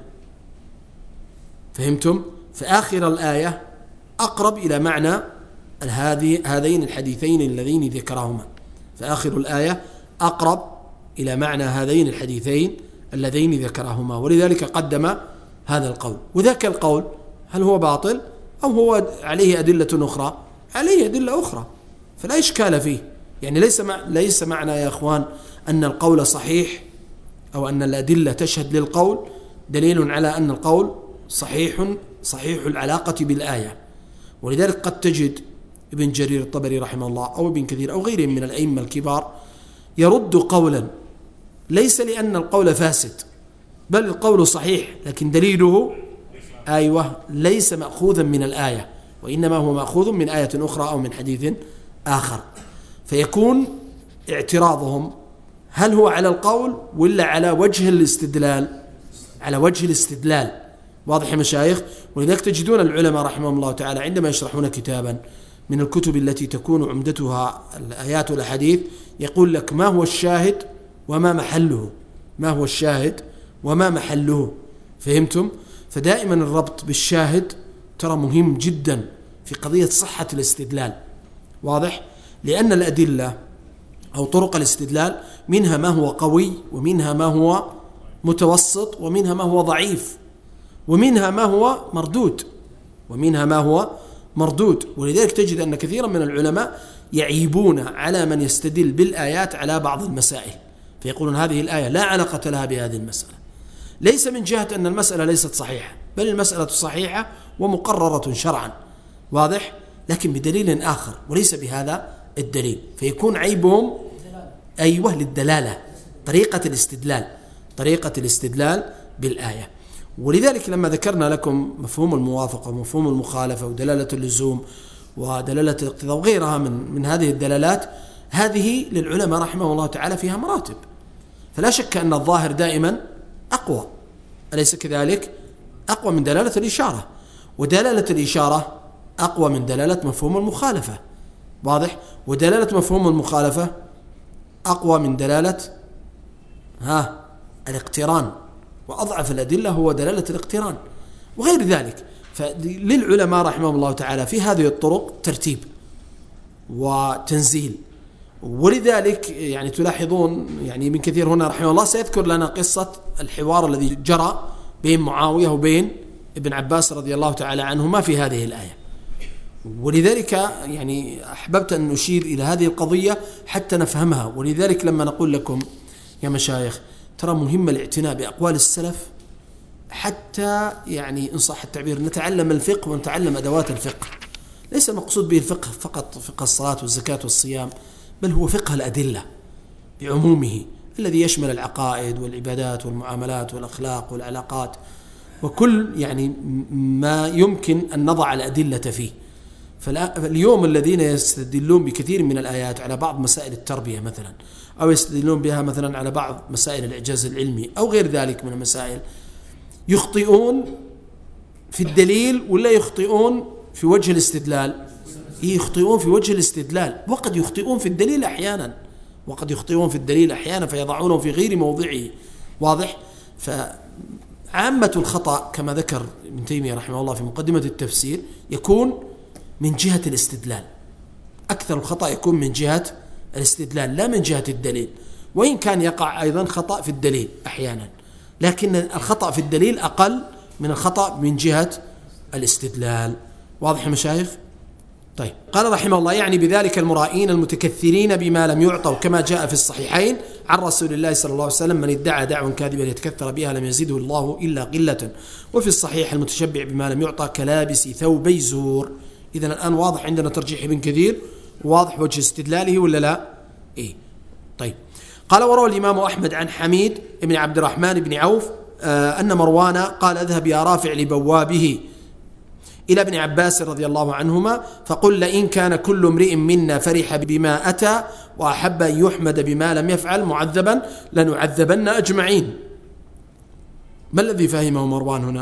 فهمتم؟ فآخر الآية أقرب إلى معنى هذين الحديثين اللذين ذكرهما، فآخر الآية أقرب إلى معنى هذين الحديثين اللذين ذكرهما، ولذلك قدم هذا القول. وذاك القول هل هو باطل أو هو عليه أدلة أخرى؟ عليه أدلة أخرى، فلا إشكال فيه. يعني ليس معنى يا أخوان أن القول صحيح أو أن الأدلة تشهد للقول دليل على أن القول صحيح العلاقة بالآية. ولذلك قد تجد ابن جرير الطبري رحمه الله أو ابن كثير أو غيرهم من الأئمة الكبار يرد قولا ليس لأن القول فاسد، بل القول صحيح لكن دليله ليس مأخوذا من الآية، وإنما هو مأخوذ من آية أخرى أو من حديث آخر. فيكون اعتراضهم هل هو على القول ولا على وجه الاستدلال؟ على وجه الاستدلال. واضح يا مشايخ؟ ولذلك تجدون العلماء رحمهم الله تعالى عندما يشرحون كتابا من الكتب التي تكون عمدتها الآيات والأحاديث يقول لك ما هو الشاهد وما محله، ما هو الشاهد وما محله. فهمتم؟ فدائما الربط بالشاهد ترى مهم جدا في قضية صحة الاستدلال. واضح؟ لأن الأدلة أو طرق الاستدلال منها ما هو قوي ومنها ما هو متوسط ومنها ما هو ضعيف ومنها ما هو مردود ولذلك تجد أن كثيرا من العلماء يعيبون على من يستدل بالآيات على بعض المسائل، فيقولون هذه الآية لا علاقة لها بهذه المسألة، ليس من جهة أن المسألة ليست صحيحة، بل المسألة صحيحة ومقررة شرعا. واضح؟ لكن بدليل آخر وليس بهذا الدليل، فيكون عيبهم للدلالة، طريقة الاستدلال، طريقة الاستدلال بالآية. ولذلك لما ذكرنا لكم مفهوم الموافقة ومفهوم المخالفة ودلالة اللزوم ودلالة الاقتضاء وغيرها من هذه الدلالات، هذه للعلماء رحمه الله تعالى فيها مراتب. فلا شك أن الظاهر دائما أقوى، أليس كذلك؟ أقوى من دلالة الإشارة، ودلالة الإشارة أقوى من دلالة مفهوم المخالفة، واضح؟ ودلالة مفهوم المخالفة أقوى من دلالة الاقتران، وأضعف الأدلة هو دلالة الاقتران وغير ذلك. فللعلماء رحمه الله تعالى في هذه الطرق ترتيب وتنزيل. ولذلك يعني تلاحظون يعني ابن كثير هنا رحمه الله سيذكر لنا قصة الحوار الذي جرى بين معاوية وبين ابن عباس رضي الله تعالى عنهما في هذه الآية. ولذلك يعني أحببت أن نشير إلى هذه القضية حتى نفهمها. ولذلك لما نقول لكم يا مشايخ ترى مهم الاعتناء بأقوال السلف حتى يعني إن صح التعبير نتعلم الفقه ونتعلم أدوات الفقه. ليس المقصود به الفقه فقط فقه الصلاة والزكاة والصيام، بل هو فقه الأدلة بعمومه الذي يشمل العقائد والعبادات والمعاملات والأخلاق والعلاقات وكل يعني ما يمكن أن نضع الأدلة فيه. فاليوم الذين يستدلون بكثير من الآيات على بعض مسائل التربية مثلا، أو يستدلون بها مثلا على بعض مسائل الإعجاز العلمي أو غير ذلك من المسائل، يخطئون في الدليل ولا يخطئون في وجه الاستدلال؟ يخطئون في وجه الاستدلال، وقد يخطئون في الدليل أحيانا، وقد يخطئون في الدليل أحيانا فيضعونه في غير موضعه، واضح؟ فعامة الخطأ كما ذكر ابن تيمية رحمه الله في مقدمة التفسير يكون من جهة الاستدلال، أكثر الخطأ يكون من جهة الاستدلال لا من جهة الدليل، وإن كان يقع أيضا خطأ في الدليل أحيانا، لكن الخطأ في الدليل أقل من الخطأ من جهة الاستدلال. واضح يا مشايخ؟ طيب قال رحمه الله يعني بذلك المرائين المتكثرين بما لم يعطوا، كما جاء في الصحيحين عن رسول الله صلى الله عليه وسلم من ادعى دعوى كاذبا يتكثر بها لم يزده الله إلا قلة. وفي الصحيح المتشبع بما لم يعطى كلابس ثوبي زور. إذن الآن واضح عندنا ترجيح ابن كثير، واضح وجه استدلاله ولا لا؟ إيه. طيب قال وروى الإمام أحمد عن حميد بن عبد الرحمن بن عوف أن مروان قال اذهب يا رافع لبوابه إلى ابن عباس رضي الله عنهما فقل لئن كان كل امرئ منا فرح بما أتى وأحب أن يحمد بما لم يفعل معذبا لنعذبن أجمعين. ما الذي فهمه مروان هنا؟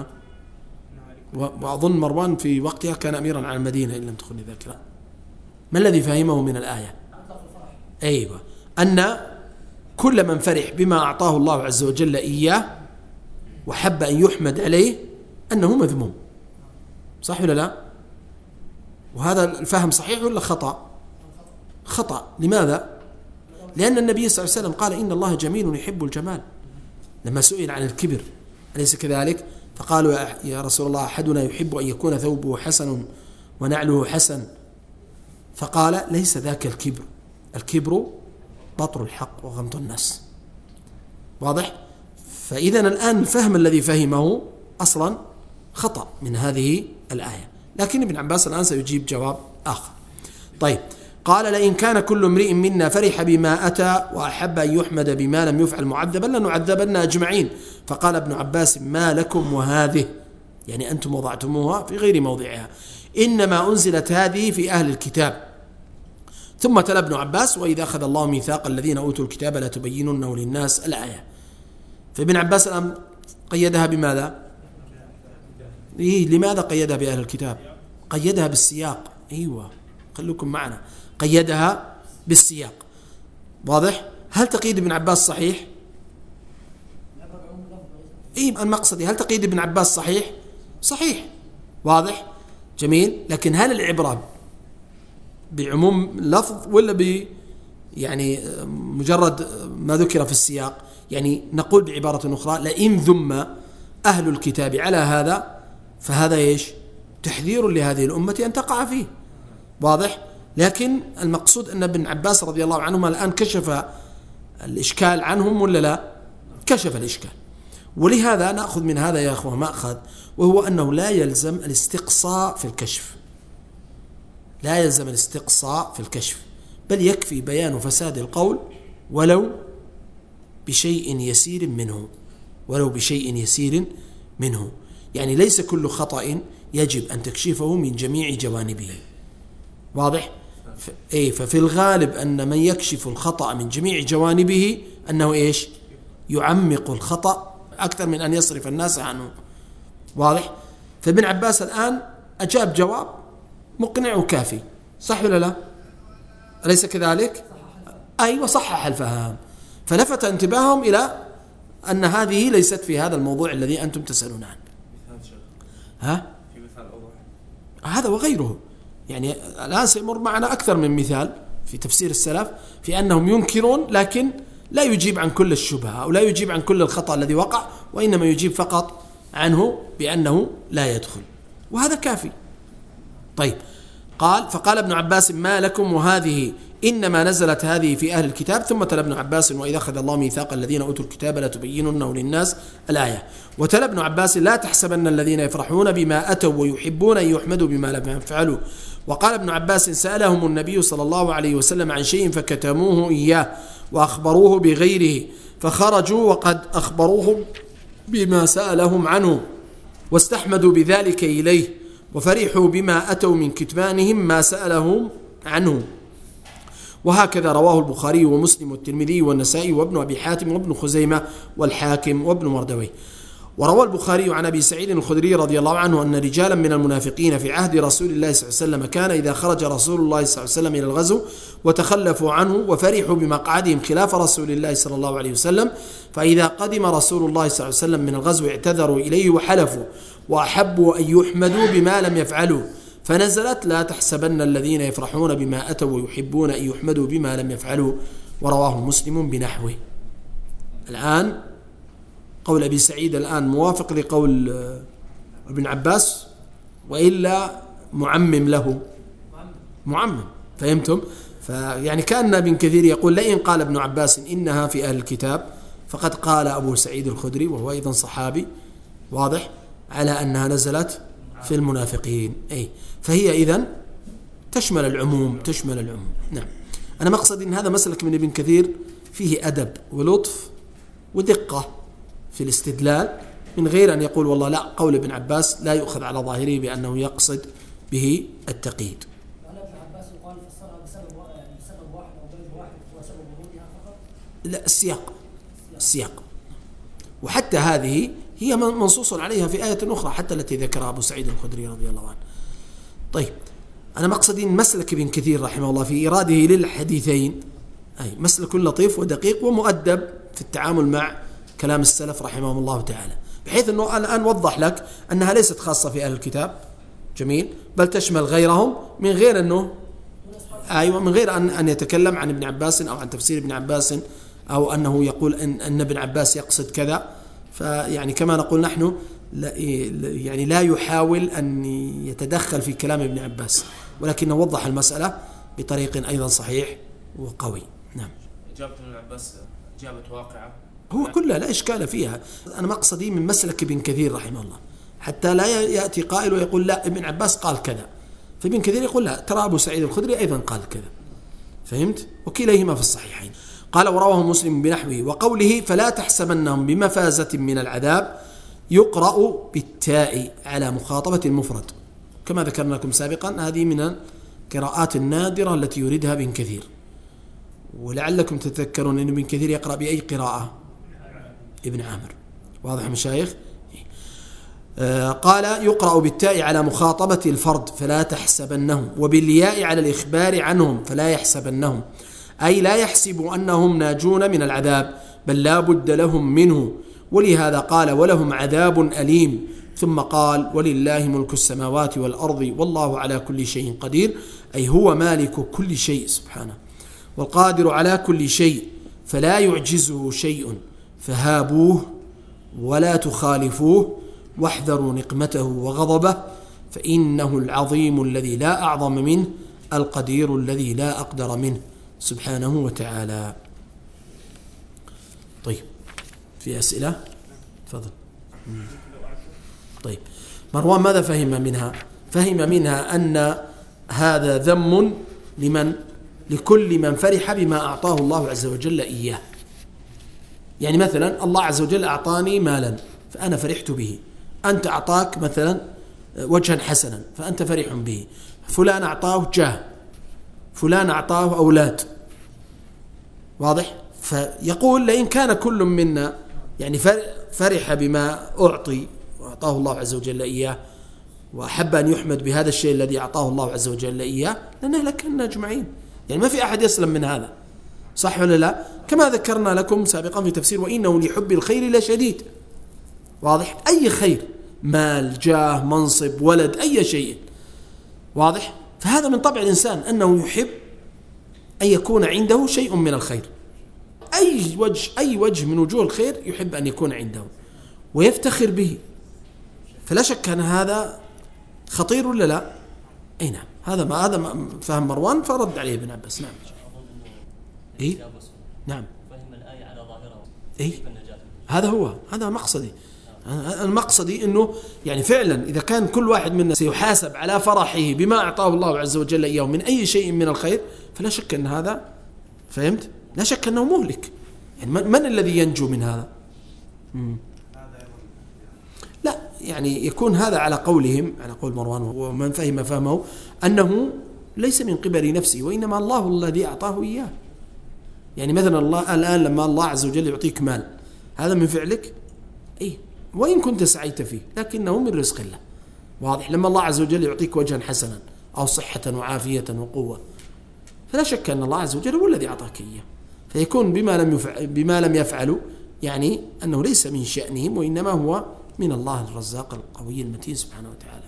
وأظن مروان في وقتها كان أميرا على المدينة إن لم تخني ذاكرة. ما الذي فهمه من الآية؟ أيوة، أن كل من فرح بما أعطاه الله عز وجل إياه وحب أن يحمد عليه أنه مذموم، صح ولا لا؟ وهذا الفهم صحيح ولا خطأ؟ خطأ. لماذا؟ لأن النبي صلى الله عليه وسلم قال إن الله جميل يحب الجمال لما سئل عن الكبر، أليس كذلك؟ فقالوا يا رسول الله أحدنا يحب أن يكون ثوبه حسن ونعله حسن، فقال ليس ذاك الكبر، الكبر بطر الحق وغمط الناس. واضح؟ فإذا الآن الفهم الذي فهمه أصلا خطأ من هذه الآية، لكن ابن عباس الآن سيجيب جواب آخر. طيب قال لئن كان كل امرئ منا فرح بما أتى وأحب أن يحمد بما لم يفعل معذبا لنعذبن أجمعين. فقال ابن عباس ما لكم وهذه، يعني أنتم وضعتموها في غير موضعها، إنما أنزلت هذه في أهل الكتاب. ثم تلا ابن عباس وإذا أخذ الله ميثاق الذين أوتوا الكتاب لا تبيننه للناس الآية. فابن عباس الآن قيدها بماذا؟ لماذا قيدها بأهل الكتاب؟ قيدها بالسياق. أيوة خلوكم معنا، قيدها بالسياق. واضح؟ هل تقييد ابن عباس صحيح؟ المقصد هل تقييد ابن عباس صحيح؟ صحيح. واضح؟ جميل. لكن هل العبرة بعموم لفظ ولا يعني مجرد ما ذكر في السياق؟ يعني نقول بعبارة أخرى لئن ذم أهل الكتاب على هذا فهذا إيش؟ تحذير لهذه الأمة أن تقع فيه. واضح؟ لكن المقصود أن ابن عباس رضي الله عنهما الآن كشف الإشكال عنهم ولا لا؟ كشف الإشكال. ولهذا نأخذ من هذا يا أخوة مأخذ، وهو أنه لا يلزم الاستقصاء في الكشف، لا يلزم الاستقصاء في الكشف، بل يكفي بيان فساد القول ولو بشيء يسير منه. ولو بشيء يسير منه. يعني ليس كل خطأ يجب أن تكشفه من جميع جوانبه. واضح؟ ففي الغالب أن من يكشف الخطأ من جميع جوانبه أنه إيش؟ يعمق الخطأ أكثر من أن يصرف الناس عنه. واضح؟ فابن عباس الآن أجاب جواب مقنع وكافي، صح ولا لا؟ أليس كذلك؟ أيوة، صحح الفهم، فلفت انتباههم إلى أن هذه ليست في هذا الموضوع الذي أنتم تسألون عنه. ها؟ في مثال أوضح هذا وغيره. يعني الآن سيمر معنا أكثر من مثال في تفسير السلف في أنهم ينكرون لكن لا يجيب عن كل الشبهة أو لا يجيب عن كل الخطأ الذي وقع، وإنما يجيب فقط عنه بأنه لا يدخل، وهذا كافي. طيب، فقال ابن عباس: ما لكم وهذه إنما نزلت هذه في أهل الكتاب. ثم تلا ابن عباس: وإذا أخذ الله ميثاق الذين أوتوا الكتاب لتبيننه للناس، الآية. وتلا ابن عباس: لا تحسبن الذين يفرحون بما أتوا ويحبون أن يحمدوا بما لم يفعلوا. وقال ابن عباس: سألهم النبي صلى الله عليه وسلم عن شيء فكتموه إياه وأخبروه بغيره، فخرجوا وقد أخبروهم بما سألهم عنه واستحمدوا بذلك إليه، وفرحوا بما أتوا من كتمانهم ما سألهم عنه. وهكذا رواه البخاري ومسلم والترمذي والنسائي وابن أبي حاتم وابن خزيمة والحاكم وابن مردويه. وروى البخاري عن أبي سعيد الخدري رضي الله عنه أن رجالا من المنافقين في عهد رسول الله صلى الله عليه وسلم كان إذا خرج رسول الله صلى الله عليه وسلم إلى الغزو وتخلفوا عنه وفرحوا بمقعدهم خلاف رسول الله صلى الله عليه وسلم، فإذا قدم رسول الله صلى الله عليه وسلم من الغزو اعتذروا إليه وحلفوا وأحبوا أن يحمدوا بما لم يفعلوا، فنزلت: لا تحسبن الذين يفرحون بما أتوا ويحبون أن يحمدوا بما لم يفعلوا. ورواه مسلم بنحوه. الآن قول أبي سعيد الآن موافق لقول ابن عباس، وإلا معمم له، معمم. فهمتم؟ فيعني كأن ابن كثير يقول: لئن قال ابن عباس إنها في أهل الكتاب فقد قال أبو سعيد الخدري وهو أيضا صحابي، واضح، على أنها نزلت في المنافقين. فهي إذن تشمل العموم. نعم. أنا مقصد إن هذا مسلك من ابن كثير فيه أدب ولطف ودقة في الاستدلال، من غير أن يقول والله لا، قول ابن عباس لا يؤخذ على ظاهره بأنه يقصد به التقييد. لا، السياق. وحتى هذه هي منصوص عليها في آية أخرى حتى التي ذكرها أبو سعيد الخدري رضي الله عنه. طيب، أنا مقصدي مسلك ابن كثير رحمه الله في إيراده للحديثين مسلك لطيف ودقيق ومؤدب في التعامل مع كلام السلف رحمهم الله تعالى، بحيث أنه الآن وضح لك أنها ليست خاصة في أهل الكتاب، جميل، بل تشمل غيرهم، من غير أنه من غير أن يتكلم عن ابن عباس أو عن تفسير ابن عباس أو أنه يقول أن ابن عباس يقصد كذا. فيعني كما نقول نحن يعني لا يحاول أن يتدخل في كلام ابن عباس، ولكنه وضح المسألة بطريق أيضا صحيح وقوي. نعم. إجابة ابن عباس إجابة واقعة، هو كلها لا إشكال فيها. أنا مقصدي من مسلك ابن كثير رحمه الله، حتى لا يأتي قائل ويقول لا ابن عباس قال كذا، فابن كثير يقول لا، ترى أبو سعيد الخدري أيضا قال كذا. فهمت؟ وكليهما في الصحيحين. قال: ورواه مسلم بنحوه. وقوله: فلا تحسبنهم بمفازة من العذاب، يقرأ بالتاء على مخاطبة المفرد، كما ذكرنا لكم سابقا. هذه من القراءات النادرة التي يريدها ابن كثير، ولعلكم تتذكرون أن ابن كثير يقرأ بأي قراءة؟ ابن عامر. واضح مشايخ؟ قال: يقرأ بالتاء على مخاطبة الفرد فلا تحسبنهم، وبالياء على الإخبار عنهم فلا يحسبنهم، أي لا يحسبوا أنهم ناجون من العذاب، بل لا بد لهم منه. ولهذا قال: ولهم عذاب أليم، ثم قال: ولله ملك السماوات والأرض والله على كل شيء قدير، أي هو مالك كل شيء سبحانه والقادر على كل شيء، فلا يعجزه شيء، فهابوه ولا تخالفوه، واحذروا نقمته وغضبه، فإنه العظيم الذي لا أعظم منه، القدير الذي لا أقدر منه سبحانه وتعالى. طيب، في أسئلة؟ تفضل. طيب، مروان ماذا فهم منها؟ فهم منها أن هذا ذم لكل من فرح بما أعطاه الله عز وجل إياه، يعني مثلا الله عز وجل أعطاني مالا فأنا فرحت به، أنت أعطاك مثلا وجها حسنا فأنت فرح به، فلان أعطاه جاه، فلان أعطاه أولاد، واضح؟ فيقول لئن كان كل منا يعني فرح بما أعطي وأعطاه الله عز وجل إياه وأحب أن يحمد بهذا الشيء الذي أعطاه الله عز وجل إياه لنهلكن أجمعين. يعني ما في أحد يسلم من هذا، صح ولا لا؟ كما ذكرنا لكم سابقا في تفسير وإنه لحب الخير لشديد، واضح؟ أي خير، مال، جاه، منصب، ولد، أي شيء، واضح؟ فهذا من طبع الإنسان أنه يحب أن يكون عنده شيء من الخير، أي وجه من وجوه الخير يحب أن يكون عنده ويفتخر به. فلا شك أن هذا خطير ولا لا؟ أي نعم، هذا فهم مروان فرد عليه ابن عباس. نعم. إيه؟ نعم. فهم الآية على ظاهرها. إيه؟ هذا مقصدي. المقصدي أنه يعني فعلا إذا كان كل واحد منا سيحاسب على فرحه بما أعطاه الله عز وجل إياه من أي شيء من الخير، فلا شك أن هذا، فهمت؟ لا شك أنه مهلك. يعني من الذي ينجو من هذا؟ لا، يعني يكون هذا على قولهم، على قول مروان ومن فهم فهمه، أنه ليس من قبل نفسه وإنما الله الذي أعطاه إياه. يعني مثلا الله الآن لما الله عز وجل يعطيك مال، هذا من فعلك؟ إيه، وإن كنت سعيت فيه لكنه من رزق الله، واضح؟ لما الله عز وجل يعطيك وجها حسنا أو صحة وعافية وقوة، فلا شك أن الله عز وجل هو الذي أعطاك إياه، فيكون بما لم يفعلوا يعني أنه ليس من شأنهم وإنما هو من الله الرزاق القوي المتين سبحانه وتعالى.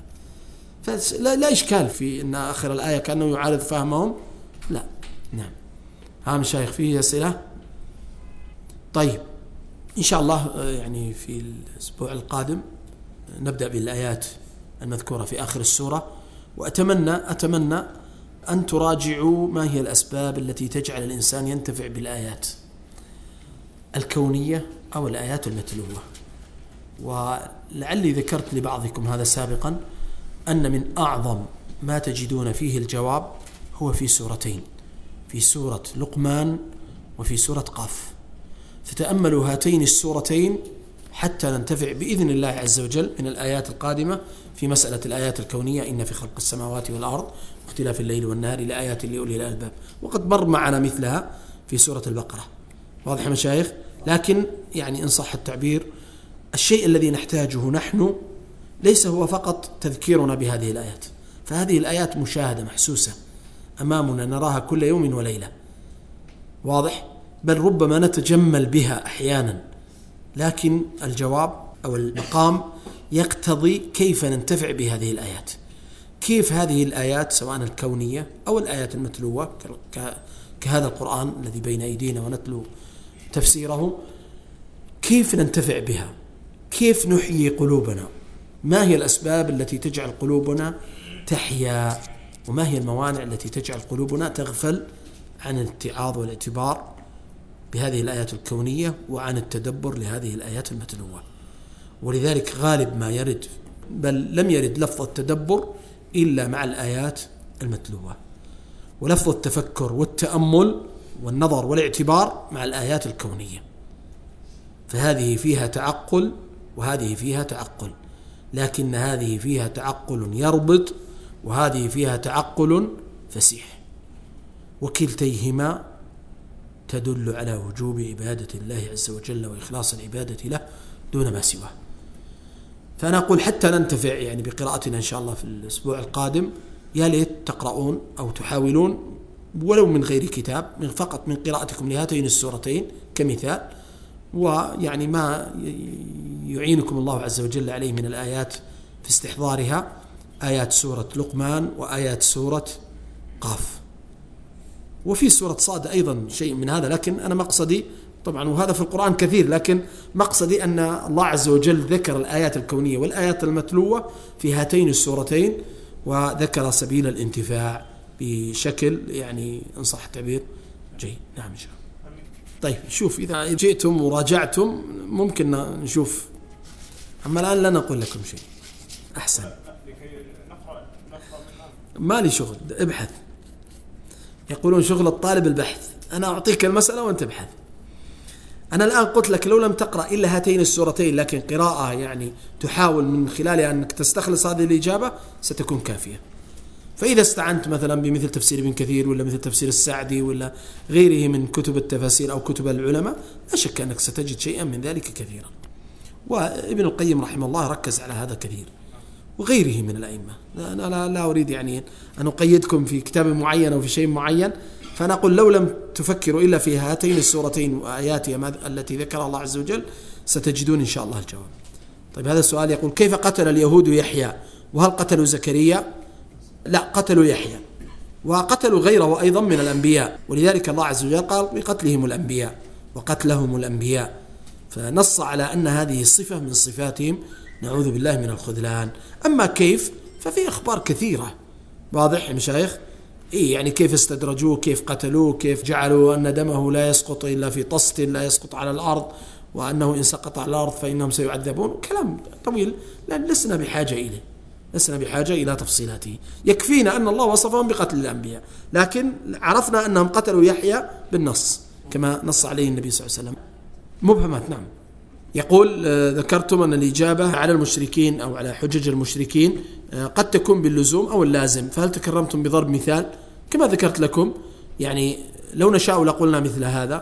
فلا إشكال في أن آخر الآية كأنه يعارض فهمهم، لا. نعم. مشايخ فيه أسئلة؟ طيب إن شاء الله يعني في الأسبوع القادم نبدأ بالآيات المذكورة في آخر السورة، وأتمنى أن تراجعوا ما هي الأسباب التي تجعل الإنسان ينتفع بالآيات الكونية أو الآيات المتلوة. ولعلي ذكرت لبعضكم هذا سابقا، أن من أعظم ما تجدون فيه الجواب هو في سورتين، في سورة لقمان وفي سورة قاف. فتأملوا هاتين السورتين حتى ننتفع بإذن الله عز وجل من الآيات القادمة في مسألة الآيات الكونية، إن في خلق السماوات والأرض واختلاف الليل والنهار لآيات لأولي الألباب، وقد مر معنا مثلها في سورة البقرة، واضح يا مشايخ؟ لكن يعني إن صح التعبير الشيء الذي نحتاجه نحن ليس هو فقط تذكيرنا بهذه الآيات، فهذه الآيات مشاهدة محسوسة أمامنا نراها كل يوم وليلة، واضح؟ بل ربما نتجمل بها أحيانا، لكن الجواب أو المقام يقتضي كيف ننتفع بهذه الآيات، كيف هذه الآيات سواء الكونية أو الآيات المتلوة كهذا القرآن الذي بين أيدينا ونتلو تفسيره، كيف ننتفع بها، كيف نحيي قلوبنا، ما هي الأسباب التي تجعل قلوبنا تحيا، وما هي الموانع التي تجعل قلوبنا تغفل عن الاتعاظ والاعتبار بهذه الآيات الكونية وعن التدبر لهذه الآيات المتلوة. ولذلك غالب ما يرد، بل لم يرد لفظ التدبر إلا مع الآيات المتلوة، ولفظ التفكر والتأمل والنظر والاعتبار مع الآيات الكونية. فهذه فيها تعقل وهذه فيها تعقل، لكن هذه فيها تعقل يربط وهذه فيها تعقل فسيح، وكلتيهما تدل على وجوب عبادة الله عز وجل وإخلاص العبادة له دون ما سواه. فأنا أقول حتى ننتفع يعني بقراءتنا إن شاء الله في الأسبوع القادم، يا ليت تقرؤون أو تحاولون ولو من غير كتاب، فقط من قراءتكم لهاتين السورتين كمثال، ويعني ما يعينكم الله عز وجل عليه من الآيات في استحضارها، آيات سورة لقمان وآيات سورة قاف، وفي سورة صاد أيضا شيء من هذا. لكن أنا مقصدي طبعا، وهذا في القرآن كثير، لكن مقصدي أن الله عز وجل ذكر الآيات الكونية والآيات المتلوة في هاتين السورتين، وذكر سبيل الانتفاع بشكل يعني إن صح التعبير جيد. نعم إن شاء الله. طيب شوف، إذا جئتم وراجعتم ممكن نشوف، أما الآن لا نقول لكم شيء أحسن. ما لي شغل، ابحث. يقولون شغل الطالب البحث، أنا أعطيك المسألة وأنت ابحث. أنا الآن قلت لك لو لم تقرأ إلا هاتين السورتين لكن قراءة يعني تحاول من خلالها أنك تستخلص هذه الإجابة ستكون كافية. فإذا استعنت مثلا بمثل تفسير ابن كثير ولا مثل تفسير السعدي ولا غيره من كتب التفاسير أو كتب العلماء لا شك أنك ستجد شيئا من ذلك كثيرا. وابن القيم رحمه الله ركز على هذا كثير وغيره من الأئمة. أنا لا أريد يعني أن أقيدكم في كتاب معين أو في شيء معين، فأنا أقول لو لم تفكروا إلا في هاتين السورتين وآياتها التي ذكر الله عز وجل ستجدون إن شاء الله الجواب. طيب هذا السؤال يقول كيف قتل اليهود يحيى وهل قتلوا زكريا؟ لا، قتلوا يحيى وقتلوا غيره أيضا من الأنبياء، ولذلك الله عز وجل قال بقتلهم الأنبياء وقتلهم الأنبياء، فنص على أن هذه صفة من صفاتهم، نعوذ بالله من الخذلان. أما كيف ففي أخبار كثيرة واضح يا مشايخ، يعني كيف استدرجوه، كيف قتلوه، كيف جعلوا أن دمه لا يسقط إلا في طست لا يسقط على الأرض، وأنه إن سقط على الأرض فإنهم سيعذبون، كلام طويل لأن لسنا بحاجة إلى تفصيلاته. يكفينا أن الله وصفهم بقتل الأنبياء، لكن عرفنا أنهم قتلوا يحيى بالنص كما نص عليه النبي صلى الله عليه وسلم. مبهمات. نعم. يقول ذكرتم أن الإجابة على المشركين أو على حجج المشركين قد تكون باللزوم أو اللازم، فهل تكرمتم بضرب مثال؟ كما ذكرت لكم يعني لو نشاء لقلنا مثل هذا،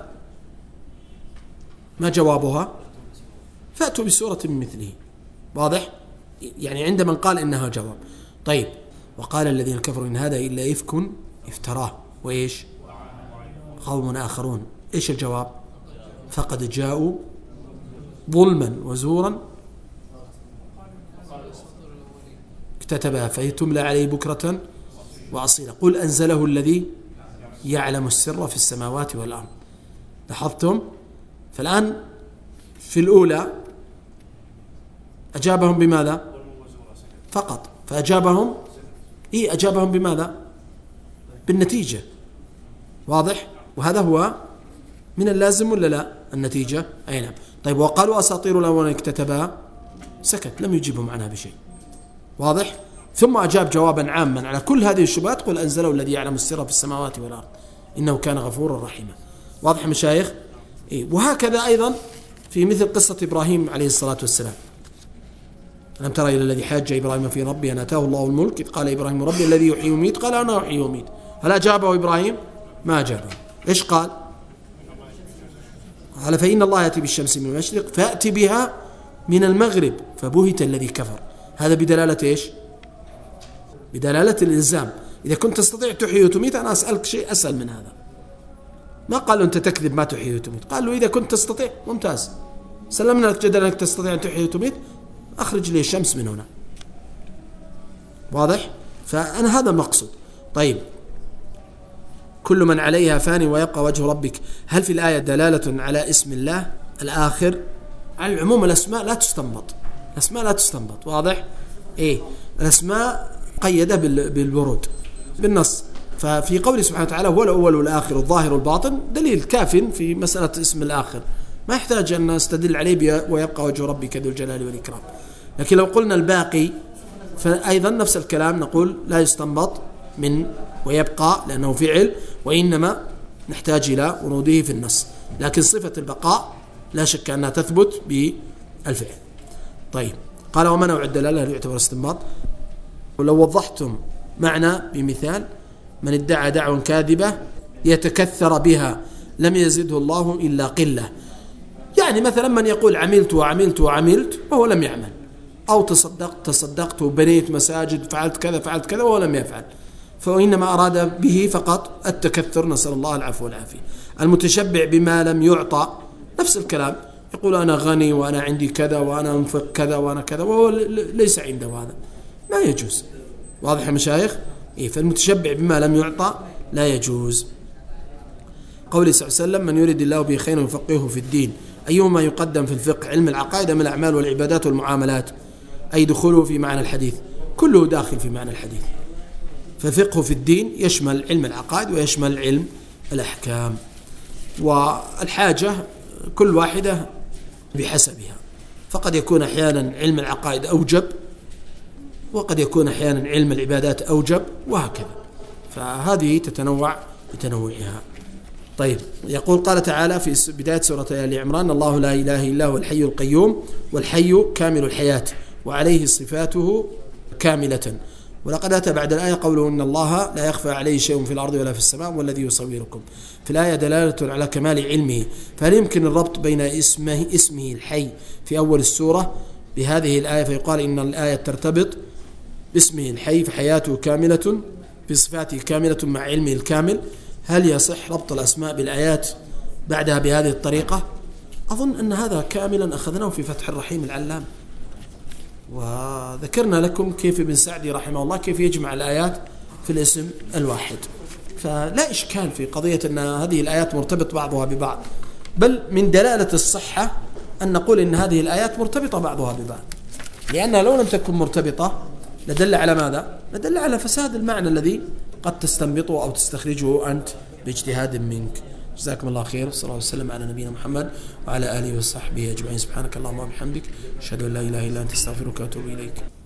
ما جوابها؟ فأتوا بسورة من مثله. واضح؟ يعني عند من قال إنها جواب. طيب وقال الذين كفروا إن هذا إلا إفك افتراه وإيش قوم آخرون. إيش الجواب؟ فقد جاءوا ظلما وزورا اكتتبها فهي تملى عليه بكرة وأصيلا قل أنزله الذي يعلم السر في السماوات والأرض. لاحظتم؟ فالآن في الأولى أجابهم بماذا؟ فقط. فأجابهم أجابهم بماذا؟ بالنتيجة. واضح؟ وهذا هو من اللازم ولا لا؟ النتيجة. أي نعم. طيب وقالوا أساطير الأولين اكتتبها، سكت لم يجيبهم عنها بشيء. واضح؟ ثم أجاب جوابا عاما على كل هذه الشبهات قل أنزله الذي يعلم السر في السماوات والأرض إنه كان غفورا رحيما. واضح يا مشايخ؟ وهكذا أيضا في مثل قصة إبراهيم عليه الصلاة والسلام. ألم ترى إلى الذي حاج إبراهيم في ربه أن آتاه الله الملك إذ قال إبراهيم ربي الذي يحيي ويميت قال أنا أحيي وأميت. هل أجابه إبراهيم؟ ما أجابه. إيش قال؟ قال فإن الله يأتي بالشمس من المشرق فأتي بها من المغرب فبهت الذي كفر. هذا بدلالة إيش؟ بدلالة الإلزام. إذا كنت تستطيع تحيي وتميت أنا أسألك شيء أسهل من هذا. ما قالوا أنت تكذب ما تحيي وتميت، قالوا إذا كنت تستطيع ممتاز، سلمنا لك جدلا أنك تستطيع أن تحيي وتميت، أخرج لي الشمس من هنا. واضح؟ فأنا هذا المقصود. طيب كل من عليها فان ويبقى وجه ربك، هل في الآية دلالة على اسم الله الآخر؟ على العموم الأسماء لا تستنبط. واضح؟ الأسماء قيدة بالورود بالنص. ففي قوله سبحانه وتعالى هو الأول والآخر الظاهر والباطن دليل كاف في مسألة اسم الآخر، ما يحتاج أن نستدل عليه ويبقى وجه ربك ذو الجلال والإكرام. لكن لو قلنا الباقي فأيضا نفس الكلام نقول لا يستنبط من ويبقى لأنه فعل، وإنما نحتاج إلى وروده في النص. لكن صفة البقاء لا شك أنها تثبت بالفعل. طيب قال وما نوع الدلالة هل يعتبر استنباط؟ ولو وضحتم معنى بمثال من ادعى دعوى كاذبة يتكثر بها لم يزده الله إلا قلة. يعني مثلا من يقول عملت وهو لم يعمل، أو تصدقت وبنيت مساجد فعلت كذا وهو لم يفعل، فإنما أراد به فقط التكثر، نسأل الله العفو والعافية. المتشبع بما لم يعطى نفس الكلام، يقول أنا غني وأنا عندي كذا وأنا أنفق كذا وأنا كذا وهو ليس عنده هذا، ما يجوز. واضح يا مشايخ؟ فالمتشبع بما لم يعطى لا يجوز. قوله صلى الله عليه وسلم من يريد الله به خيرا يفقهه في الدين، أيهما يقدم في الفقه؟ علم العقائد من الأعمال والعبادات والمعاملات؟ أي دخوله في معنى الحديث؟ كله داخل في معنى الحديث. ففقه في الدين يشمل علم العقائد ويشمل علم الأحكام، والحاجة كل واحدة بحسبها، فقد يكون أحيانا علم العقائد أوجب، وقد يكون أحيانا علم العبادات أوجب، وهكذا. فهذه تتنوع بتنوعها. طيب يقول قال تعالى في بداية سورة آل عمران: الله لا إله إلا هو الحي القيوم والحي كامل الحياة وعليه صفاته كاملة. ولقد أتى بعد الآية قوله: إن الله لا يخفى عليه شيء في الأرض ولا في السماء والذي يصوركم. في الآية دلالة على كمال علمه، فهل يمكن الربط بين اسمه الحي في أول السورة بهذه الآية فيقال إن الآية ترتبط باسمه الحي فحياته كاملة بصفاته كاملة مع علمه الكامل؟ هل يصح ربط الأسماء بالآيات بعدها بهذه الطريقة؟ أظن أن هذا كاملا أخذناه في فتح الرحيم العلام، وذكرنا لكم كيف ابن سعدي رحمه الله كيف يجمع الآيات في الاسم الواحد. فلا إشكال في قضية أن هذه الآيات مرتبط بعضها ببعض، بل من دلالة الصحة أن نقول إن هذه الآيات مرتبطة بعضها ببعض، لأنها لو لم تكن مرتبطة لدل على ماذا؟ لدل على فساد المعنى الذي قد تستنبطه أو تستخرجه أنت باجتهاد منك. جزاكم الله خير، صلى الله عليه وسلم على نبينا محمد وعلى آله وصحبه أجمعين. سبحانك اللهم وبحمدك، أشهد أن لا إله إلا أنت، أستغفرك وأتوب إليك.